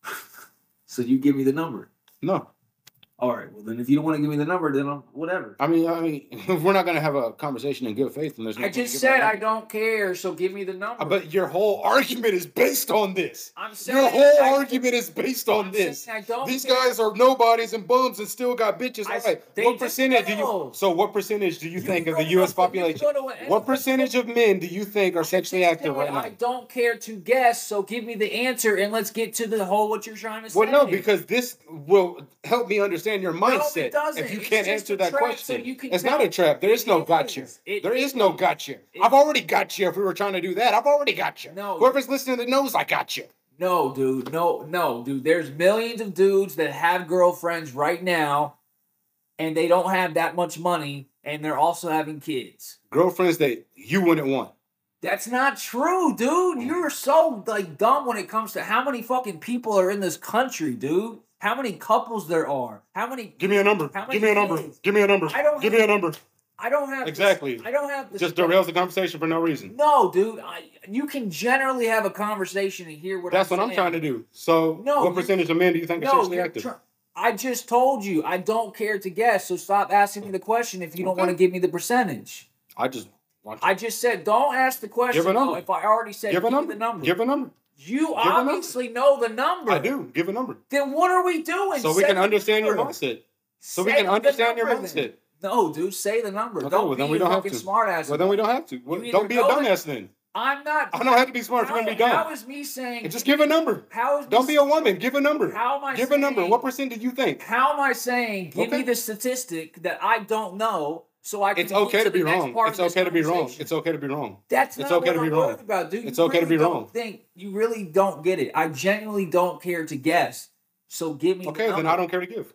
So you give me the number. No. All right. Well, then if you don't want to give me the number, then whatever. I mean, we're not gonna have a conversation in good faith, and there's no I point in just giving said a I number. don't care, so give me the number. But your whole argument is based on this. I'm saying Your whole I- argument is based on I'm this. saying I don't These care. guys are nobodies and bums and still got bitches. I- All right. they What just percentage do you? know. So what percentage do you think of the go U.S. to- you population? go to any- What percentage of men do you think are sexually Just active said right now? I don't care to guess, so give me the answer and let's get to the whole what you're trying to say. Well, no, because this will help me understand your mindset. it doesn't. If you It's can't just answer a that trap, question, so you can it's tell- not a trap. There is no It gotcha. is. It There is. is no gotcha. It- I've already got you. If we were trying to do that, I've already got you. No. Whoever's listening that knows I got you. No, dude. No, dude. There's millions of dudes that have girlfriends right now, and they don't have that much money, and they're also having kids. Girlfriends that you wouldn't want. That's not true, dude. You're so like dumb when it comes to how many fucking people are in this country, dude. How many couples there are? How many? Give me a number. How Give many me a number. kids? Give me a number. I don't Give have- me a number. I don't have Exactly. I don't have this. Just derails the conversation for no reason. No, dude. You can generally have a conversation and hear what. That's what I'm saying. trying to do. So, No, what you- percentage of men do you think are No, sexually you're active? I just told you I don't care to guess. So stop asking me the question if you don't Okay. want to give me the percentage. I just want I just said don't ask the question. Give a number. though, if I already said give a me number. the number. Give a number. You a number. obviously know the number. I do. Give a number. Then what are we doing? So we Say can the understand your number. mindset. So we Say can the understand your number mindset. then. No, dude, say the number. Okay, Don't well, then be we a don't have fucking to. smart ass. Well, then we don't have to. Well, either don't be a know it- dumbass then. I'm not. I don't have to be smart for them to be dumb. How is me saying? And just give a number. How is Don't me be a woman. Give a number. How am I Give a number. saying- What percent do you think? How am I saying? Give Okay. me the statistic that I don't know, so I can. It's get okay to the be next wrong. part It's of this okay to be wrong. conversation. It's okay to be wrong. That's it's not okay what to be I'm wrong. worried about, dude. It's You okay to really be don't wrong. Think you really don't get it. I genuinely don't care to guess. So give me. Okay, the then number. I don't care to give.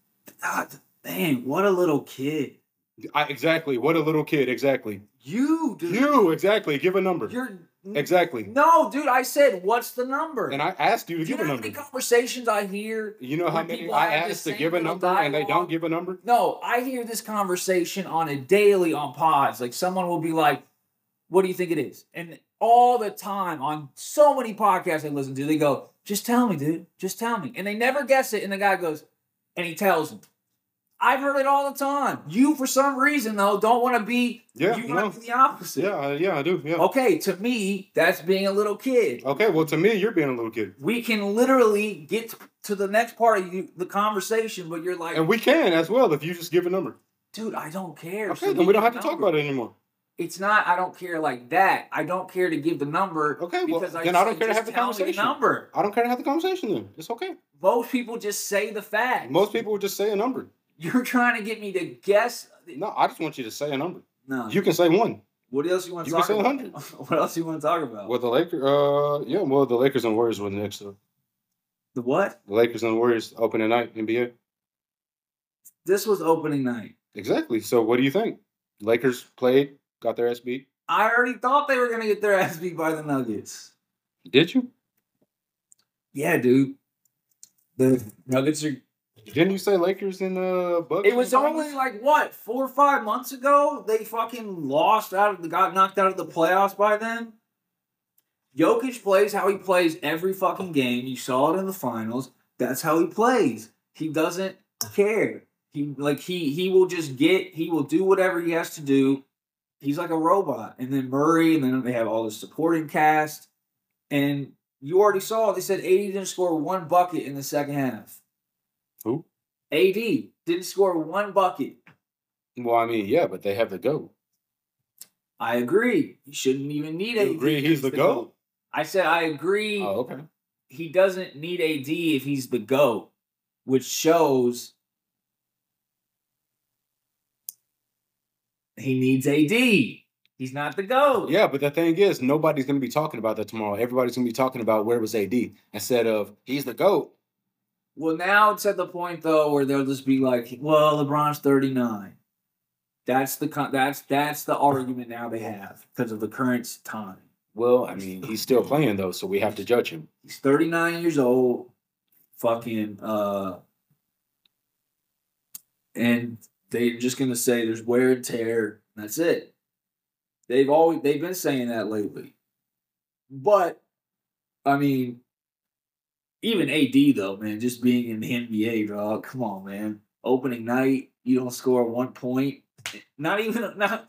God, man, what a little kid. Exactly. What a little kid. Exactly. You, dude. You exactly. Give a number. You're. Exactly. No, dude. I said, what's the number? And I asked you to Do you give know a how many number. conversations I hear? You know how when many people I have this asked to same give a little number and they dialogue? don't give a number? No, I hear this conversation on a daily on pods. Like someone will be like, "What do you think it is?" And all the time on so many podcasts I listen to, they go, "Just tell me, dude. Just tell me." And they never guess it. And the guy goes, and he tells them. I've heard it all the time. You, for some reason, though, don't want to be. Yeah, you no. want to be the opposite. Yeah, I do. Yeah. Okay, to me, that's being a little kid. Okay, well, to me, you're being a little kid. We can literally get to the next part of the conversation, but you're like, And we can as well if you just give a number. dude, I don't care. Okay, then we don't have to talk about it anymore. It's not. I don't care like that. I don't care to give the number. Okay, well, because then I don't said, care to just have the tell me conversation. number. I don't care to have the conversation then. It's okay. Most people just say the fact. Most people would just say a number. You're trying to get me to guess. No, I just want you to say a number. No. You can say one. What else you want to You can talk say about? 100. What else you want to talk about? Well, the Lakers, yeah, well, the Lakers and Warriors were next. So The what? the Lakers and Warriors opening night NBA. This was opening night. Exactly. So what do you think? Lakers played, got their ass beat. I already thought they were gonna get their ass beat by the Nuggets. Did you? Yeah, dude. The Nuggets are. Didn't you say Lakers and Bucks? It was only like what 4 or 5 months ago they fucking got knocked out of the playoffs by then. Jokic plays how he plays every fucking game. You saw it in the finals. That's how he plays. He doesn't care. He will do whatever he has to do. He's like a robot. And then Murray, and then they have all the supporting cast. And you already saw they said AD didn't score 1 bucket in the second half. Who? AD didn't score 1 bucket. Well, I mean, yeah, but they have the GOAT. I agree. You shouldn't even need AD. You agree he's the GOAT? I said I agree. Oh, okay. He doesn't need AD if he's the GOAT, which shows he needs AD. He's not the GOAT. Yeah, but the thing is, nobody's going to be talking about that tomorrow. Everybody's going to be talking about where was AD instead of he's the GOAT. Well, now it's at the point though where they'll just be like, "Well, LeBron's 39." That's the argument now they have because of the current time. Well, I mean, he's still playing though, so we have to judge him. He's 39 years old, fucking, and they're just gonna say there's wear and tear. And that's it. They've been saying that lately, but I mean, even AD though, man, just being in the NBA, dog. Come on, man. Opening night, you don't score 1 point. Not even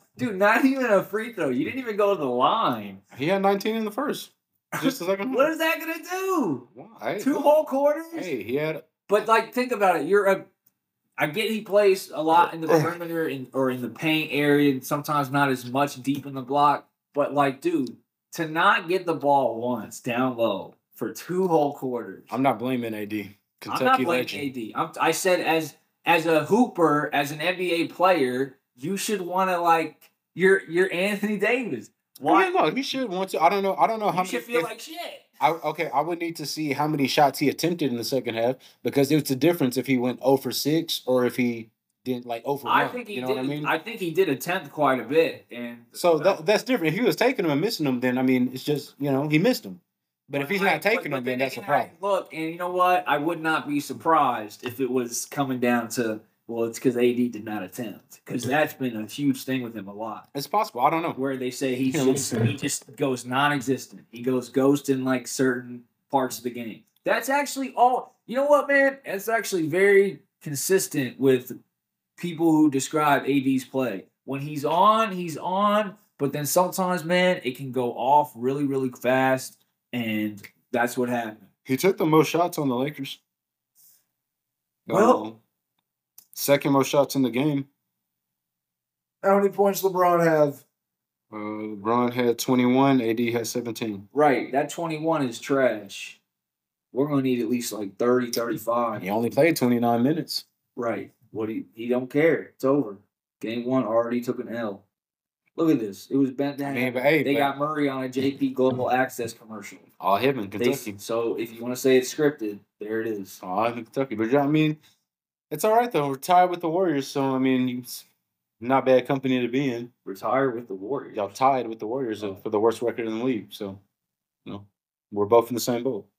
a free throw. You didn't even go to the line. He had 19 in the first. Just a second. What is that gonna do? Why? 2 whole quarters? Hey, he had. But like, think about it. I get he plays a lot in the perimeter or in the paint area, and sometimes not as much deep in the block. But like, dude, to not get the ball once down low for 2 whole quarters. I'm not blaming AD. Kentucky I'm not blaming legend. AD. I said as a hooper, as an NBA player, you should want to like you're Anthony Davis. Why? Yeah, no, he should want to. I don't know how You many. should feel like shit. I would need to see how many shots he attempted in the second half because it's a difference if he went 0 for 6 or if he didn't like 0 for 1. I think he you know did. what I mean? I think he did attempt quite a bit, and So that's different. If he was taking them and missing them, then I mean, it's just he missed them. But if he's not taking them, then that's a problem. Look, and you know what? I would not be surprised if it was coming down to it's because AD did not attempt because that's been a huge thing with him a lot. It's possible. I don't know. Where they say he just goes non-existent. He goes ghost in like certain parts of the game. That's actually all. You know what, man? It's actually very consistent with people who describe AD's play. When he's on. But then sometimes, man, it can go off really, really fast, and that's what happened. He took the most shots on the Lakers. Well, second most shots in the game. how many points LeBron have? LeBron had 21. AD had 17. Right, that 21 is trash. We're going to need at least like 30, 35. He only played 29 minutes. Right. He don't care. It's over. Game 1 already took an L. Look at this. It was bent down. They got Murray on a JP Global Access commercial. All him in Kentucky. So if you want to say it's scripted, there it is. All in Kentucky. But I mean, it's all right though. We're tied with the Warriors, so I mean, it's not bad company to be in. Retire with the Warriors. Y'all tied with the Warriors for the worst record in the league. So, we're both in the same boat.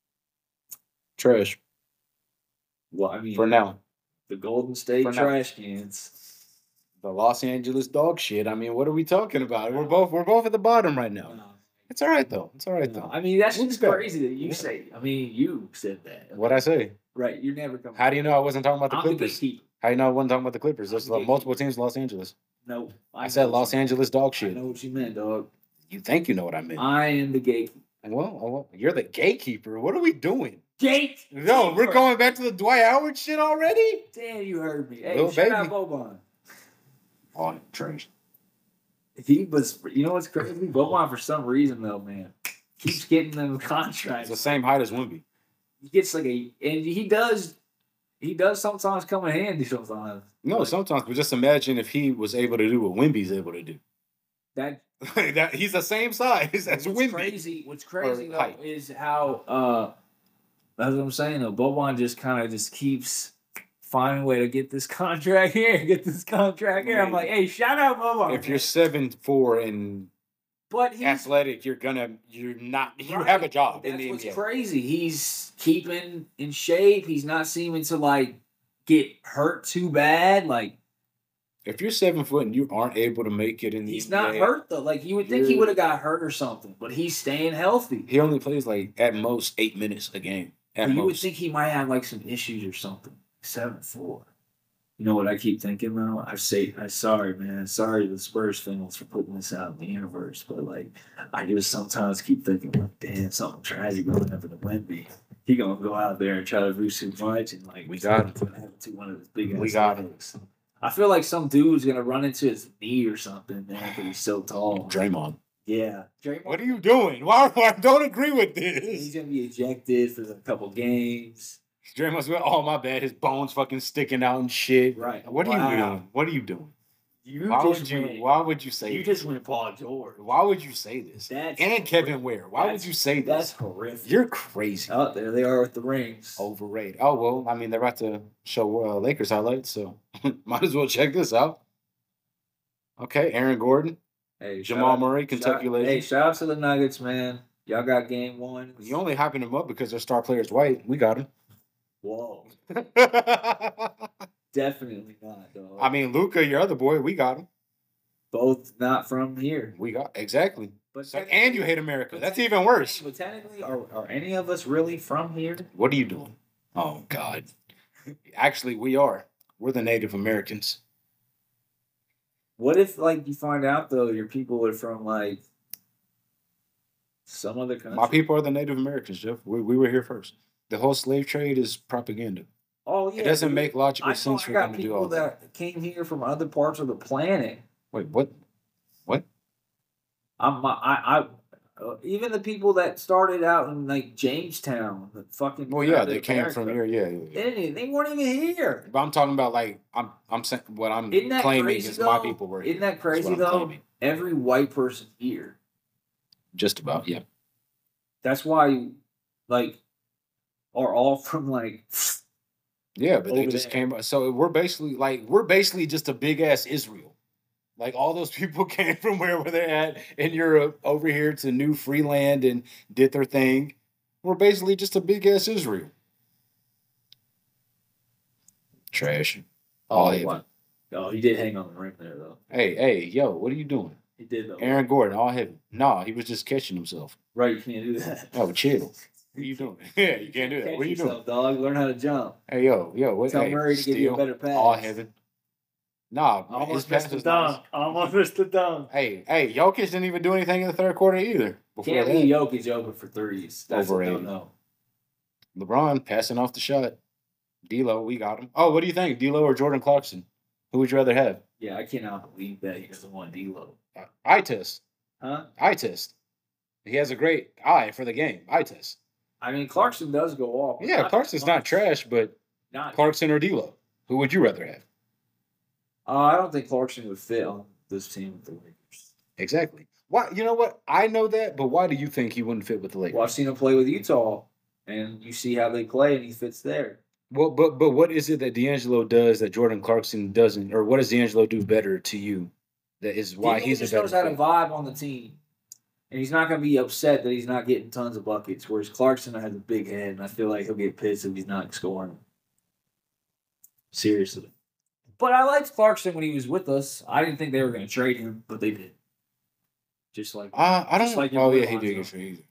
Trash. Well, I mean, for now, the Golden State trash cans. The Los Angeles dog shit. I mean, what are we talking about? We're both at the bottom right now. It's all right though. Though. I mean, that's just crazy that you say. I mean, you said that. What'd I say? Right, you're never coming. How do you know I wasn't talking about the Clippers? The How do you know I wasn't talking about the Clippers? There's multiple teams in Los Angeles. No, I said Los Angeles dog shit. I know what you meant, dog. You think you know what I meant? I am the gatekeeper. Well, you're the gatekeeper. What are we doing? Gate. No, we're going back to the Dwight Howard shit already. Damn, you heard me. Hey, Little shout baby. out Boban. Oh, trash. He was. You know what's crazy? Boban, for some reason though, man, keeps getting them contracts. It's the same height as Wemby. He gets like and he does sometimes come in handy sometimes. No, sometimes, but just imagine if he was able to do what Wemby's able to do. that He's the same size as Wemby. What's crazy though height. is how that's what I'm saying though. Boban just kind of just keeps finding a way to get this contract here, get this contract here. I'm like, hey, shout out Boban. If you're 7'4" and but he's athletic, you right. have a job in That's the what's NBA. crazy. He's keeping in shape. He's not seeming to like get hurt too bad. Like If you're 7 foot and you aren't able to make it in the he's NBA, not hurt though. Like you would think he would have got hurt or something, but he's staying healthy. He only plays like at most 8 minutes a game. At But you would most. think he might have like some issues or something. 7'4". You know what I keep thinking though? I'm sorry, man. Sorry to the Spurs fans for putting this out in the universe, but like I just sometimes keep thinking, like, damn, something tragic going to happen to Wemby. He gonna go out there and try to do too much, and like We got him. gonna happen to one of his big. We ass got him. legs. I feel like some dude's gonna run into his knee or something, man, because he's so tall. Draymond. Yeah, Draymond. What are you doing? Why I don't agree with He's this? gonna be ejected for a couple games. Draymond's going, oh my bad, his bones fucking sticking out and shit. Right. What are Wow. you doing? What are you doing? You Why just would you went- why would you say You this? just went Paul George. Why would you say this? That's And Kevin Ware. Why would that's- you say That's this? horrific. You're crazy. Oh, there they are with the rings. Overrated. Oh well, I mean they're about to show Lakers highlights, so might as well check this out. Okay, Aaron Gordon, Hey, Jamal Murray, Kentucky legend. Hey, shout out to the Nuggets, man. Y'all got game one. You only hyping him up because their star player's white. We got him. Whoa. I Definitely not, dog. mean, Luca, your other boy, we got him. Both not from here. We got exactly. But So, and you hate America. That's even worse. But technically, are any of us really from here? What are you doing? Oh God. Actually, we are. We're the Native Americans. What if, like, you find out though your people are from like some other country? My people are the Native Americans, Jeff. We were here first. The whole slave trade is propaganda. Oh yeah, It doesn't dude. make logical I know sense I for got them to do people all that. that came here from other parts of the planet. Wait, what? What? Even the people that started out in like Jamestown, the fucking. Well, yeah, founded they came from America. here. Yeah. They weren't even here. But I'm talking about like I'm saying what I'm Isn't that claiming crazy is though? my people were. Isn't that That's crazy what I'm though? claiming. Every white person here. Just about, yeah. That's why, like, are all from like. Yeah, but they Over just there. came. So we're basically just a big ass Israel. Like all those people came from wherever they're at in Europe over here to new free land and did their thing. We're basically just a big ass Israel. Trash. Oh, yeah. what? Oh, he did hang on the rim there though. Hey, yo, what are you doing? He did though. Aaron Gordon, all heavy. No, he was just catching himself. Right, you can't do that. Oh, chill. What are you doing? Yeah, you can't do that. Catch What are you doing? yourself, dog. Learn how to jump. Hey, yo, what? Tell Hey, Murray to give you a steal. better pass. All heaven. Nah, his Almost pass missed the was nice. dunk. Almost missed the dunk. Hey, Jokic didn't even do anything in the third quarter either. Before Can't that, leave Jokic open for threes. That's Overrated. no. LeBron passing off the shot. D'Lo, we got him. Oh, what do you think, D'Lo or Jordan Clarkson? Who would you rather have? Yeah, I cannot believe that he doesn't want D'Lo. Eye test. Huh? Eye test. He has a great eye for the game. Eye test. I mean, Clarkson does go off. but Yeah, Clarkson's not trash, but Not. Clarkson or D'Lo, who would you rather have? I don't think Clarkson would fit on this team with the Lakers. Exactly. Why? You know what? I know that, but why do you think he wouldn't fit with the Lakers? Well, I've seen him play with Utah, and you see how they play, and he fits there. Well, but what is it that D'Angelo does that Jordan Clarkson doesn't, or what does D'Angelo do better to you? That is why D'Lo he's a just better knows how to fit? vibe on the team, and he's not going to be upset that he's not getting tons of buckets. Whereas Clarkson has a big head, and I feel like he'll get pissed if he's not scoring. Seriously. But I liked Clarkson when he was with us. I didn't think they were going to trade him, but they did. Just like I don't. Just like oh your yeah, he boy did Lonzo. get traded.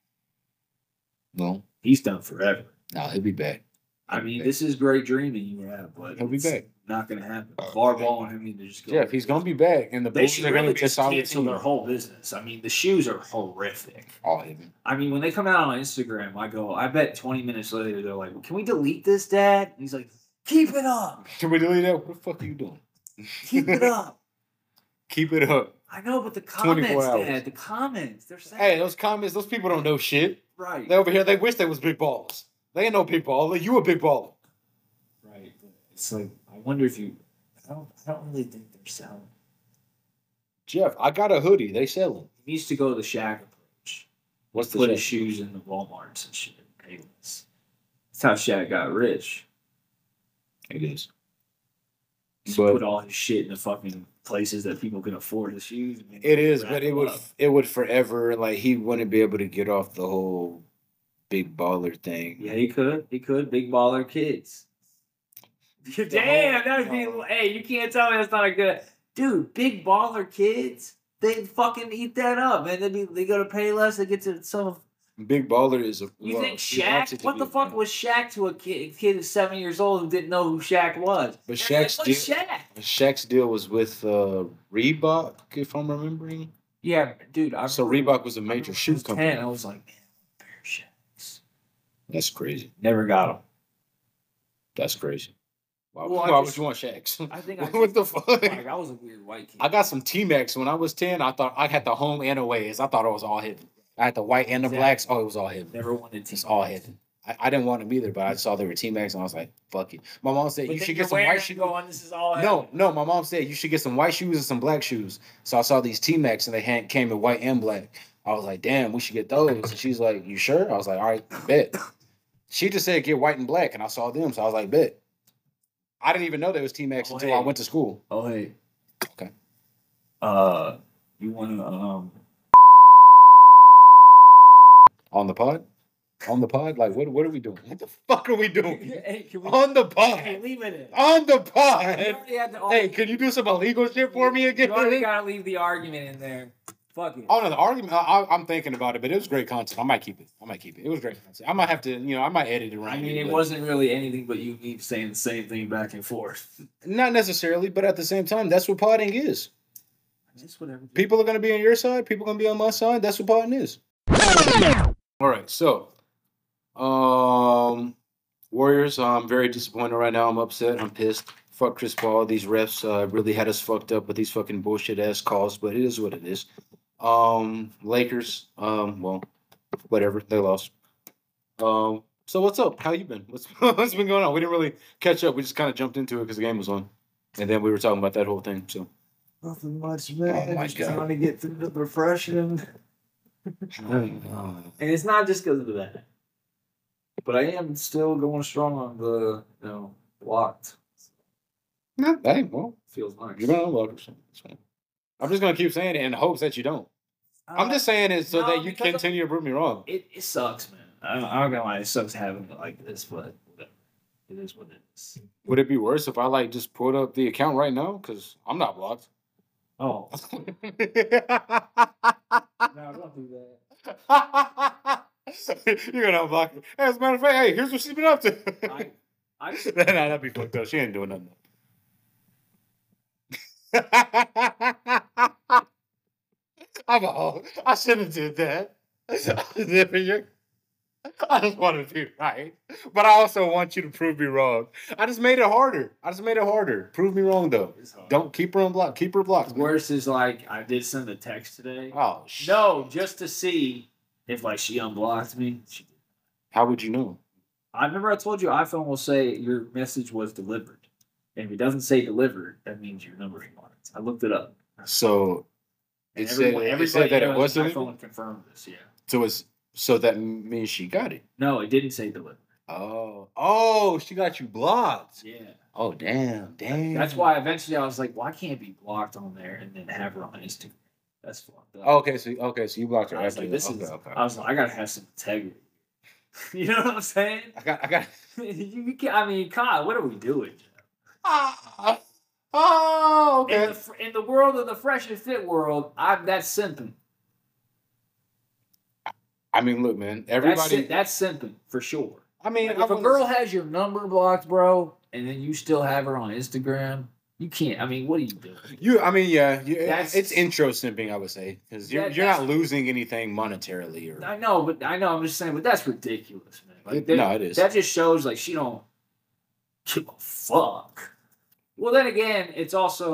No, he's done forever. no, he'll be back. I mean, this is great dreaming you have, but He'll be it's back. not going to happen. Barball and him need to just go. Jeff, he's gonna be back, and the They Bulls should are gonna really be a just solid cancel team. their whole business. I mean, the shoes are horrific. All heaven. I mean, when they come out on Instagram, I bet 20 minutes later, they're like, can we delete this, Dad? And he's like, keep it up. Can we delete that? What the fuck are you doing? Keep it up. Keep it up. I know, but the 24 comments, hours. Dad, the comments, they're saying, Hey, those comments, those people don't know shit. right. They over here, they wish they was big ballers. They ain't no big baller. You a big baller. Right. It's like, I wonder if you, I don't really think they're selling. Jeff, I got a hoodie. They sell them. He needs to go the Shaq approach. What's the Put his Shaq? shoes in the Walmarts and shit. That's how Shaq got rich. It is. Just But- put all his shit in the fucking places that people can afford his shoes. And It is, wrap but them up. it would forever like he wouldn't be able to get off the whole big baller thing. Yeah, he could. He could. Big baller kids. Damn, that would be. Hey, you can't tell me that's not a good. Dude, big baller kids. They fucking eat that up, man. They go to pay less. They get to some. Big baller is a. You well, think he wants it Shaq? to What be the a fuck thing. was Shaq to a kid who's 7 years old who didn't know who Shaq was? But Man, Shaq's what's deal- Shaq? Shaq's deal was with Reebok, if I'm remembering. Yeah, dude. I So remember- Reebok was a I major remember shoe when I was company. 10, I was like, man, I want a pair of Shaqs. That's crazy. Never got them. That's crazy. Why, Well, I why just- would you want Shaqs? I think I What the fuck? Like, I was a weird white kid. I got some T-Max when I was 10. I thought I had the home and aways. I thought it was all hidden. I had the white and the Exactly. blacks. Oh, it was all hidden. Never wanted to. It's all hidden. I didn't want them either, but I saw they were T-Max and I was like, fuck it. My mom said, But you then should you're get some wearing white it shoes. going, this is all. No, my mom said you should get some white shoes and some black shoes. So I saw these T-Max and they came in white and black. I was like, damn, we should get those. And she's like, you sure? I was like, all right, bet. She just said get white and black, and I saw them, so I was like, bet. I didn't even know they was T-Max Oh, until hey. I went to school. Oh hey. Okay. You wanna On the pod? On the pod? Like, what are we doing? What the fuck are we doing? Hey, can we? On the Hey, pod. leave it in. On the You pod. already had the Hey, can you do some illegal shit for me again? You already gotta leave the argument in there. Fuck it. Oh no, the argument. I'm thinking about it, but it was great content. I might keep it. It was great content. I might have to, I might edit it around. I mean, it but- wasn't really anything but you keep saying the same thing back and forth. not necessarily, but at the same time, that's what podding is. It's whatever. People are gonna be on your side. People are gonna be on my side. That's what podding is. All right, so, Warriors. I'm very disappointed right now. I'm upset. I'm pissed. Fuck Chris Paul. These refs really had us fucked up with these fucking bullshit ass calls, but it is what it is. Lakers. Well, whatever. They lost. So what's up? How you been? What's been going on? We didn't really catch up. We just kind of jumped into it because the game was on, and then we were talking about that whole thing. So. Nothing much, man. Oh, my Just God. trying to get through the refreshing. And it's not just because of that. But I am still going strong on the, blocked. No, hey, well, Feels nice. you're gonna unlock it. It's fine. I'm just gonna keep saying it in hopes that you don't. I'm just saying it so no, that you because of- continue to prove me wrong. It sucks, man. I'm not gonna lie, it sucks having it like this, but whatever. It is what it is. Would it be worse if I just pulled up the account right now? Because I'm not blocked. Oh, You're no, don't do that. gonna unblock me. Hey, as a matter of fact, hey, here's what she's been up to. I Nah, that'd be fucked up. She ain't doing nothing. I shouldn't have did that. I just wanted to be right. But I also want you to prove me wrong. I just made it harder. Prove me wrong though. Don't keep her unblocked. Keep her blocked. man. Worse is I did send a text today. Oh shit. No, just to see if she unblocked me. How would you know? I remember I told you iPhone will say your message was delivered. And if it doesn't say delivered, that means your number is blocked. I looked it up. So And it said that it knows wasn't. iPhone confirmed this, yeah. So that means she got it. No, it didn't say delivered. Oh, she got you blocked. Yeah. Oh, damn. That's why eventually I was like, well, I can't be blocked on there and then have her on Instagram. That's fucked up. Okay, so you blocked her I was after like, that. this is. Okay. I was like, I gotta have some integrity. You know what I'm saying? I got. You can't. I mean, God, what are we doing? Oh, okay. In the world of the fresh and fit world, that's simping. I mean, look, man. Everybody. That's simping for sure. I mean, Like, if a girl has your number blocked, bro, and then you still have her on Instagram, you can't. I mean, what are you doing? it's intro simping, I would say, because you're not losing anything monetarily or. I know. I'm just saying, but that's ridiculous, man. Like, It is. That just shows she don't give a fuck. Well, then again, it's also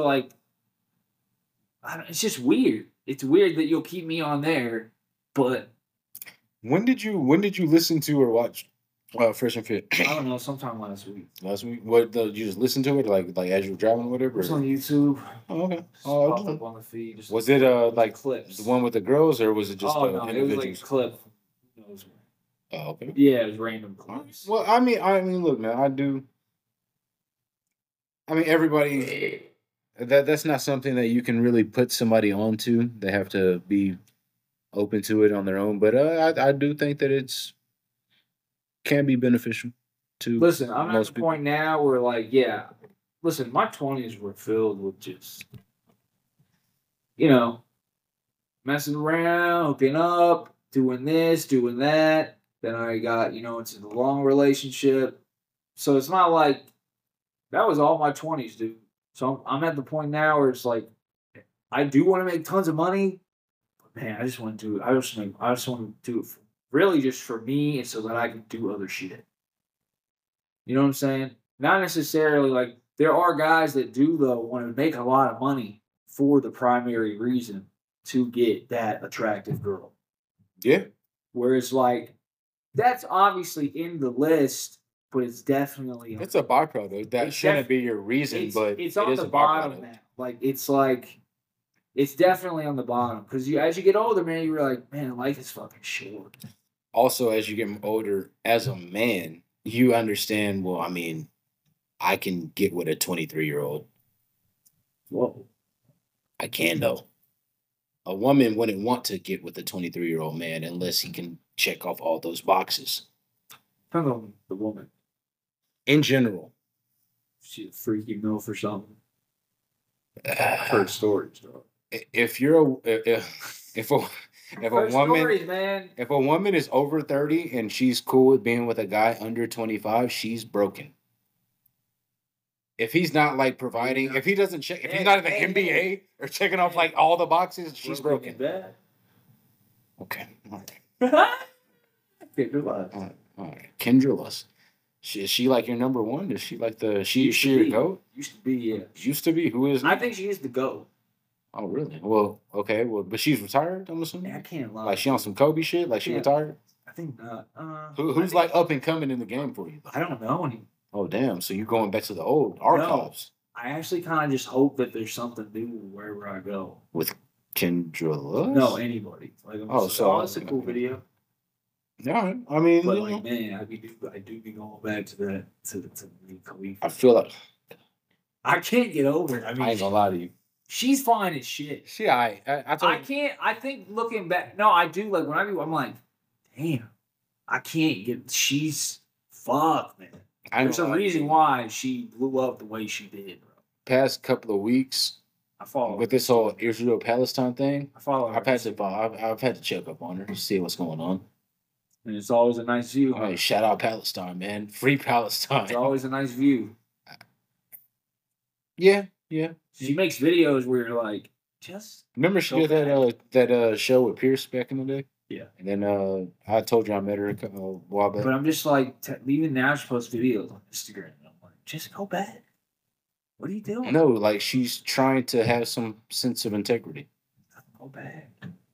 it's just weird. It's weird that you'll keep me on there, but When did you listen to or watch Fresh and Fit. I don't know, sometime last week. Last week, what? You just listen to it like as you were driving or It whatever? was on YouTube. Oh, okay. Just Oh, popped okay. up on the feed. Just Was it like clips? the one with the girls, or was it just Oh no, it was like a individuals? clip. Who knows? Oh, okay. Yeah, it was random clips. Well, I mean, look, man, I do. I mean, everybody. That's not something that you can really put somebody onto. They have to be open to it on their own. But I do think that it's can be beneficial to Listen, I'm at most the people. point now where, like, yeah, listen, my 20s were filled with just, you know, messing around, hooking up, doing this, doing that. Then I got, into the long relationship. So it's not like that was all my 20s, dude. So I'm at the point now where it's like, I do want to make tons of money, but man, I just want to do it really just for me and so that I can do other shit. You know what I'm saying? Not necessarily like there are guys that do though want to make a lot of money for the primary reason to get that attractive girl. Yeah, Whereas like that's obviously in the list, but it's definitely it's a byproduct. That It's shouldn't be your reason, but it's it on is the a bottom byproduct. now. Like it's definitely on the bottom because as you get older, man, you're like, man, life is fucking short. Also, as you get older, as a man, you understand. Well, I mean, I can get with a 23-year-old. Whoa. I can though. A woman wouldn't want to get with a 23-year-old man unless he can check off all those boxes. Depends on the woman. In general, She's a freaky MILF or something. I've heard stories, bro. if you're if a Heard woman stories, man. if a woman is over 30 and she's cool with being with a guy under 25, she's broken. If he's not like providing, if he doesn't check, if he's not in the NBA or checking off like all the boxes, she's broken. Bad. Okay, all right, Kendra Love. all right. Kendra Lust. Is she like your number one? Is she like the she Used to your be. goat? Used to be, yeah. Used to be. Who is? I think she is the GOAT. Oh really? Well, okay. Well, but she's retired. I'm assuming. I can't lie. Like she on some Kobe shit. Like she Yeah. retired. I think not. Who's like up and coming in the game for you? I don't know any. Oh damn! So you're going back to the old archives I actually kind of just hope that there's something new wherever I go. with Kendra Lust? No, anybody. Like, I'm Oh, just so- like, that's a cool video. All right. I mean, But you like, know, man, I do be going back to the Khalifa. I feel like I can't get over it. I I mean, ain't gonna lie to you. she's fine as shit. She, I told I can't. I think looking back, no, I do. Like when I'm like, damn, I can't get. She's fuck, man. I There's a reason why she blew up the way she did, bro. Past couple of weeks I follow with this whole Israel Palestine thing, I follow her. I've had to check up on her to see what's going on. And it's always a nice view. Hey, shout out Palestine, man! Free Palestine. It's always a nice view. Yeah. She makes videos where you're like, just Remember she Go did that show with Pierce back in the day. Yeah. And then I told you I met her a while back. but I'm just like even now she posts videos on Instagram. And I'm like, just go back. What are you doing? No, like she's trying to have some sense of integrity. Go back.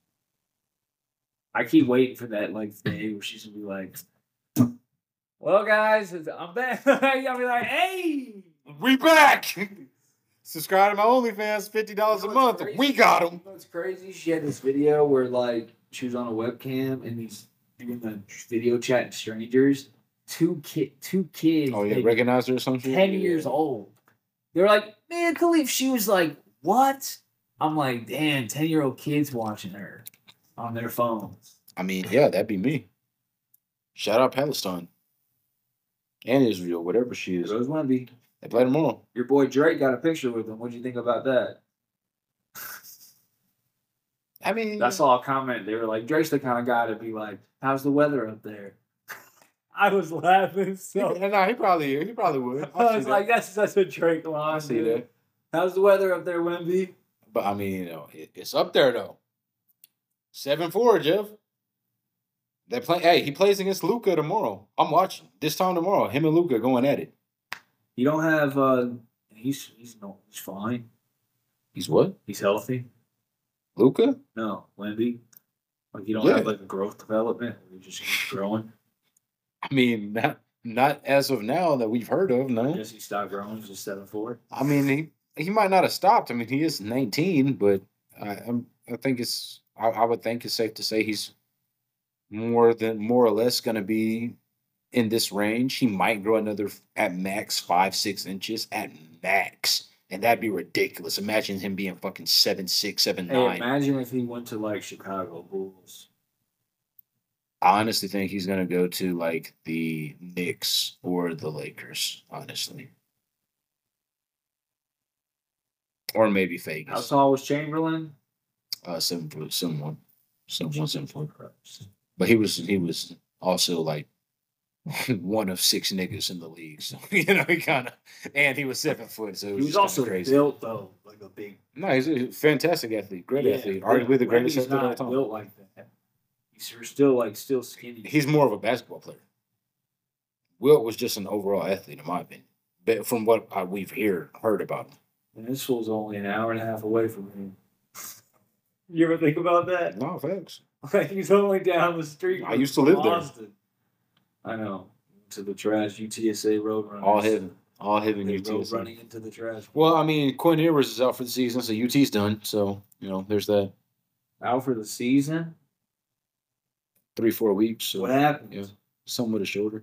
I keep waiting for that like day where she's gonna be like, well guys, I'm back. I'll be like, hey. We back. Subscribe to my OnlyFans, $50 You know a what's month. crazy? We got them. You know what's crazy? She had this video where like she was on a webcam and he's doing the video chat with strangers. Two kids. Oh yeah, maybe recognize her or something. 10 years old. They're like, man, Khalif. She was like, what? I'm like, damn, 10-year-old kids watching her on their phones. I mean, yeah, that'd be me. Shout out Palestine and Israel, whatever she is. Those want to be. They play them all. Your boy Drake got a picture with him. What do you think about that? I mean, I saw a comment. They were like, Drake's the kind of guy to be like, how's the weather up there? I was laughing so. no, he probably would. I was like, that's such a Drake line. I see dude. that. How's the weather up there, Wemby? But I mean, it's up there though. 7-4, Jeff. They play. Hey, he plays against Luca tomorrow. I'm watching this time tomorrow. Him and Luca going at it. You don't have. He's fine. He's what? He's healthy. Luca? No, Wemby. Like you don't Yeah. have like a growth development. You just keep growing. I mean, not as of now that we've heard of. I No, guess he stopped growing. He's just 7'4". I mean he might not have stopped. I mean, he is 19, but I think I would think it's safe to say he's more or less going to be in this range. He might grow another at max 5-6 inches at max, and that'd be ridiculous. Imagine him being fucking 7'6", 7'9". Hey, imagine if he went to like Chicago Bulls. I honestly think he's gonna go to like the Knicks or the Lakers. Honestly, or maybe How Vegas. tall was Chamberlain? 7 foot, someone, 7 foot. But he was also like one of 6 niggas in the league. So he kind of, and he was 7 foot. So it He was was just also kinda crazy. built though, like a big. No, he's a fantastic athlete, great athlete, arguably the greatest He's athlete of all not time. built like that. He's still skinny. He's more of a basketball player. Wilt was just an overall athlete, in my opinion. But from what we've heard about him. And this fool's only an hour and a half away from him. You ever think about that? No, facts. Like he's only down the street. I from used to live there. Austin. I know. To the trash UTSA road runners. All heaven They UT. rode running into the trash. Well, I mean, Quinn Ewers is out for the season, so UT's done. So, there's that Out for the season? 3-4 weeks. So, What happened? yeah, something with a shoulder.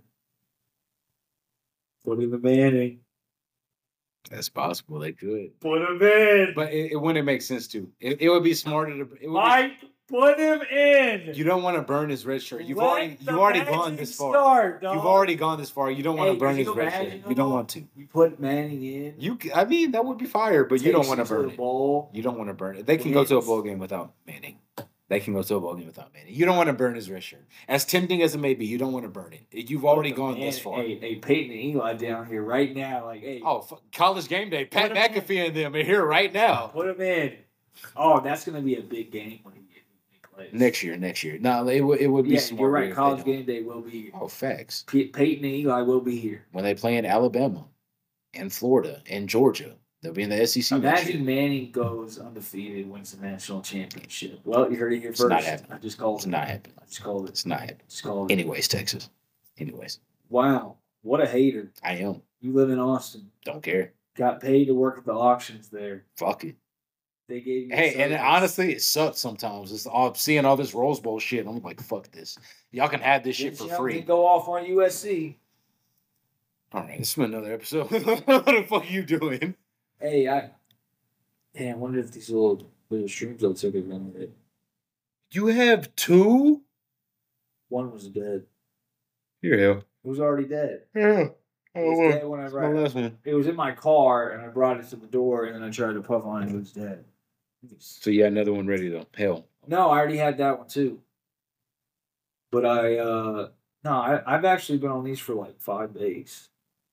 Put him in Manning. That's possible. They could. Put him in. But it wouldn't make sense to. It would be smarter to. It would Mike, put him in. be, you don't want to burn his red shirt. You've Let already the gone Magic this far. start, dog. You've already gone this far. You don't want Hey, to burn could his you red shirt. imagine, You don't though? want to. You put Manning in. I mean, that would be fire, but you don't takes want to to burn the it. bowl. You don't want to burn it. They can go to a Wins. bowl game without Manning. They can go to a bowl game without Manning. You don't want to burn his red shirt. As tempting as it may be, you don't want to burn it. You've already gone this far. Hey, Peyton and Eli down here right now. Like, hey, Oh, college game day. Pat Put him in. McAfee and them are here right now. put him in. Oh, that's gonna be a big game when he plays Next year. No, it would be Yeah, smart. you're right. College game day will be here. Oh, facts. Peyton and Eli will be here. When they play in Alabama, and Florida, and Georgia, they'll be in the SEC next year. Imagine Manning goes undefeated, wins the national championship. Well, you heard it here It's first. not happening. I just called It's it. not happening. I just called it. It's not happening. Just called it. Anyways, Texas. Anyways, Wow, what a hater! I am. You live in Austin. Don't care. Got paid to work at the auctions there. Fuck it. They gave you. Hey, and service. honestly, it sucks sometimes. It's all seeing all this Rose Bowl shit. I'm like, fuck this. Y'all can have this shit Didn't for you free. Go off on USC. All right, this is another episode. What the fuck are you doing? Hey, I wonder if these little streams will took advantage of it. You have 2? One was dead. Here, hell. It was already dead. Yeah. It was dead My whenever last one. it was in my car, and I brought it to the door, and then I tried to puff on it. It was dead. So you had another one ready though. Hell. No, I already had that one too. But I've actually been on these for like 5 days.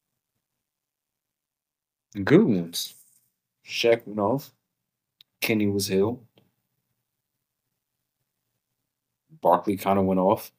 Good ones. Shaq went off. Kenny was ill. Barkley kind of went off.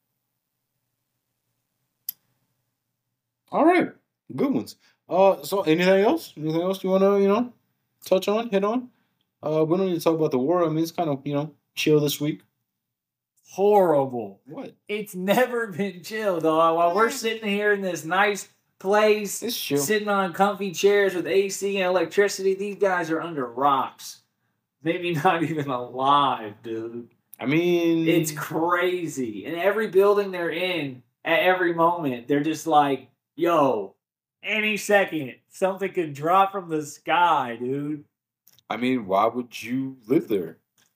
All right. Good ones. So anything else? Anything else you wanna, touch on, hit on? We don't need to talk about the war. I mean, it's kind of, chill this week. Horrible. What? It's never been chill, dog. While we're sitting here in this nice place, It's chill. sitting on comfy chairs with AC and electricity, these guys are under rocks. Maybe not even alive, dude. I mean, It's crazy. And every building they're in, at every moment, they're just like, yo, any second, something could drop from the sky, dude. I mean, why would you live there?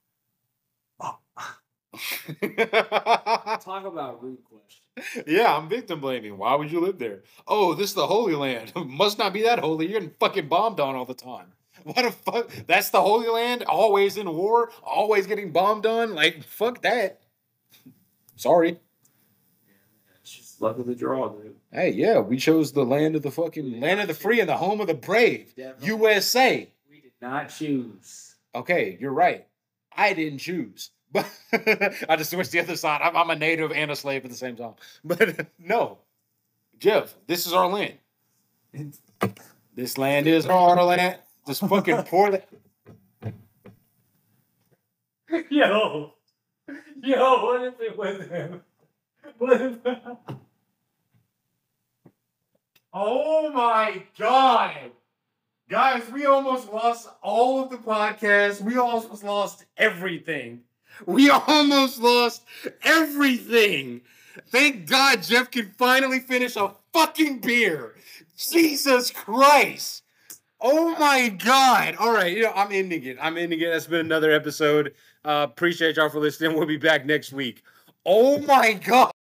Talk about rude question. Yeah, I'm victim blaming. Why would you live there? Oh, this is the Holy Land. Must not be that holy. You're getting fucking bombed on all the time. What the fuck? That's the Holy Land? Always in war? Always getting bombed on? Like, fuck that. Sorry. It's just luck of the draw, dude. Hey, yeah, we chose the land of the fucking land of the free and the home of the brave. Definitely. USA. We did not choose. Okay, you're right. I didn't choose. But I just switched the other side. I'm a native and a slave at the same time. But no. Jeff, this is our land. This land is our land. This fucking poor land. Yo, what if it was him? What if? Oh my God. Guys, we almost lost all of the podcasts. We almost lost everything. We almost lost everything. Thank God Jeff can finally finish a fucking beer. Jesus Christ. Oh my God. All right. I'm ending it. That's been another episode. Appreciate y'all for listening. We'll be back next week. Oh my God.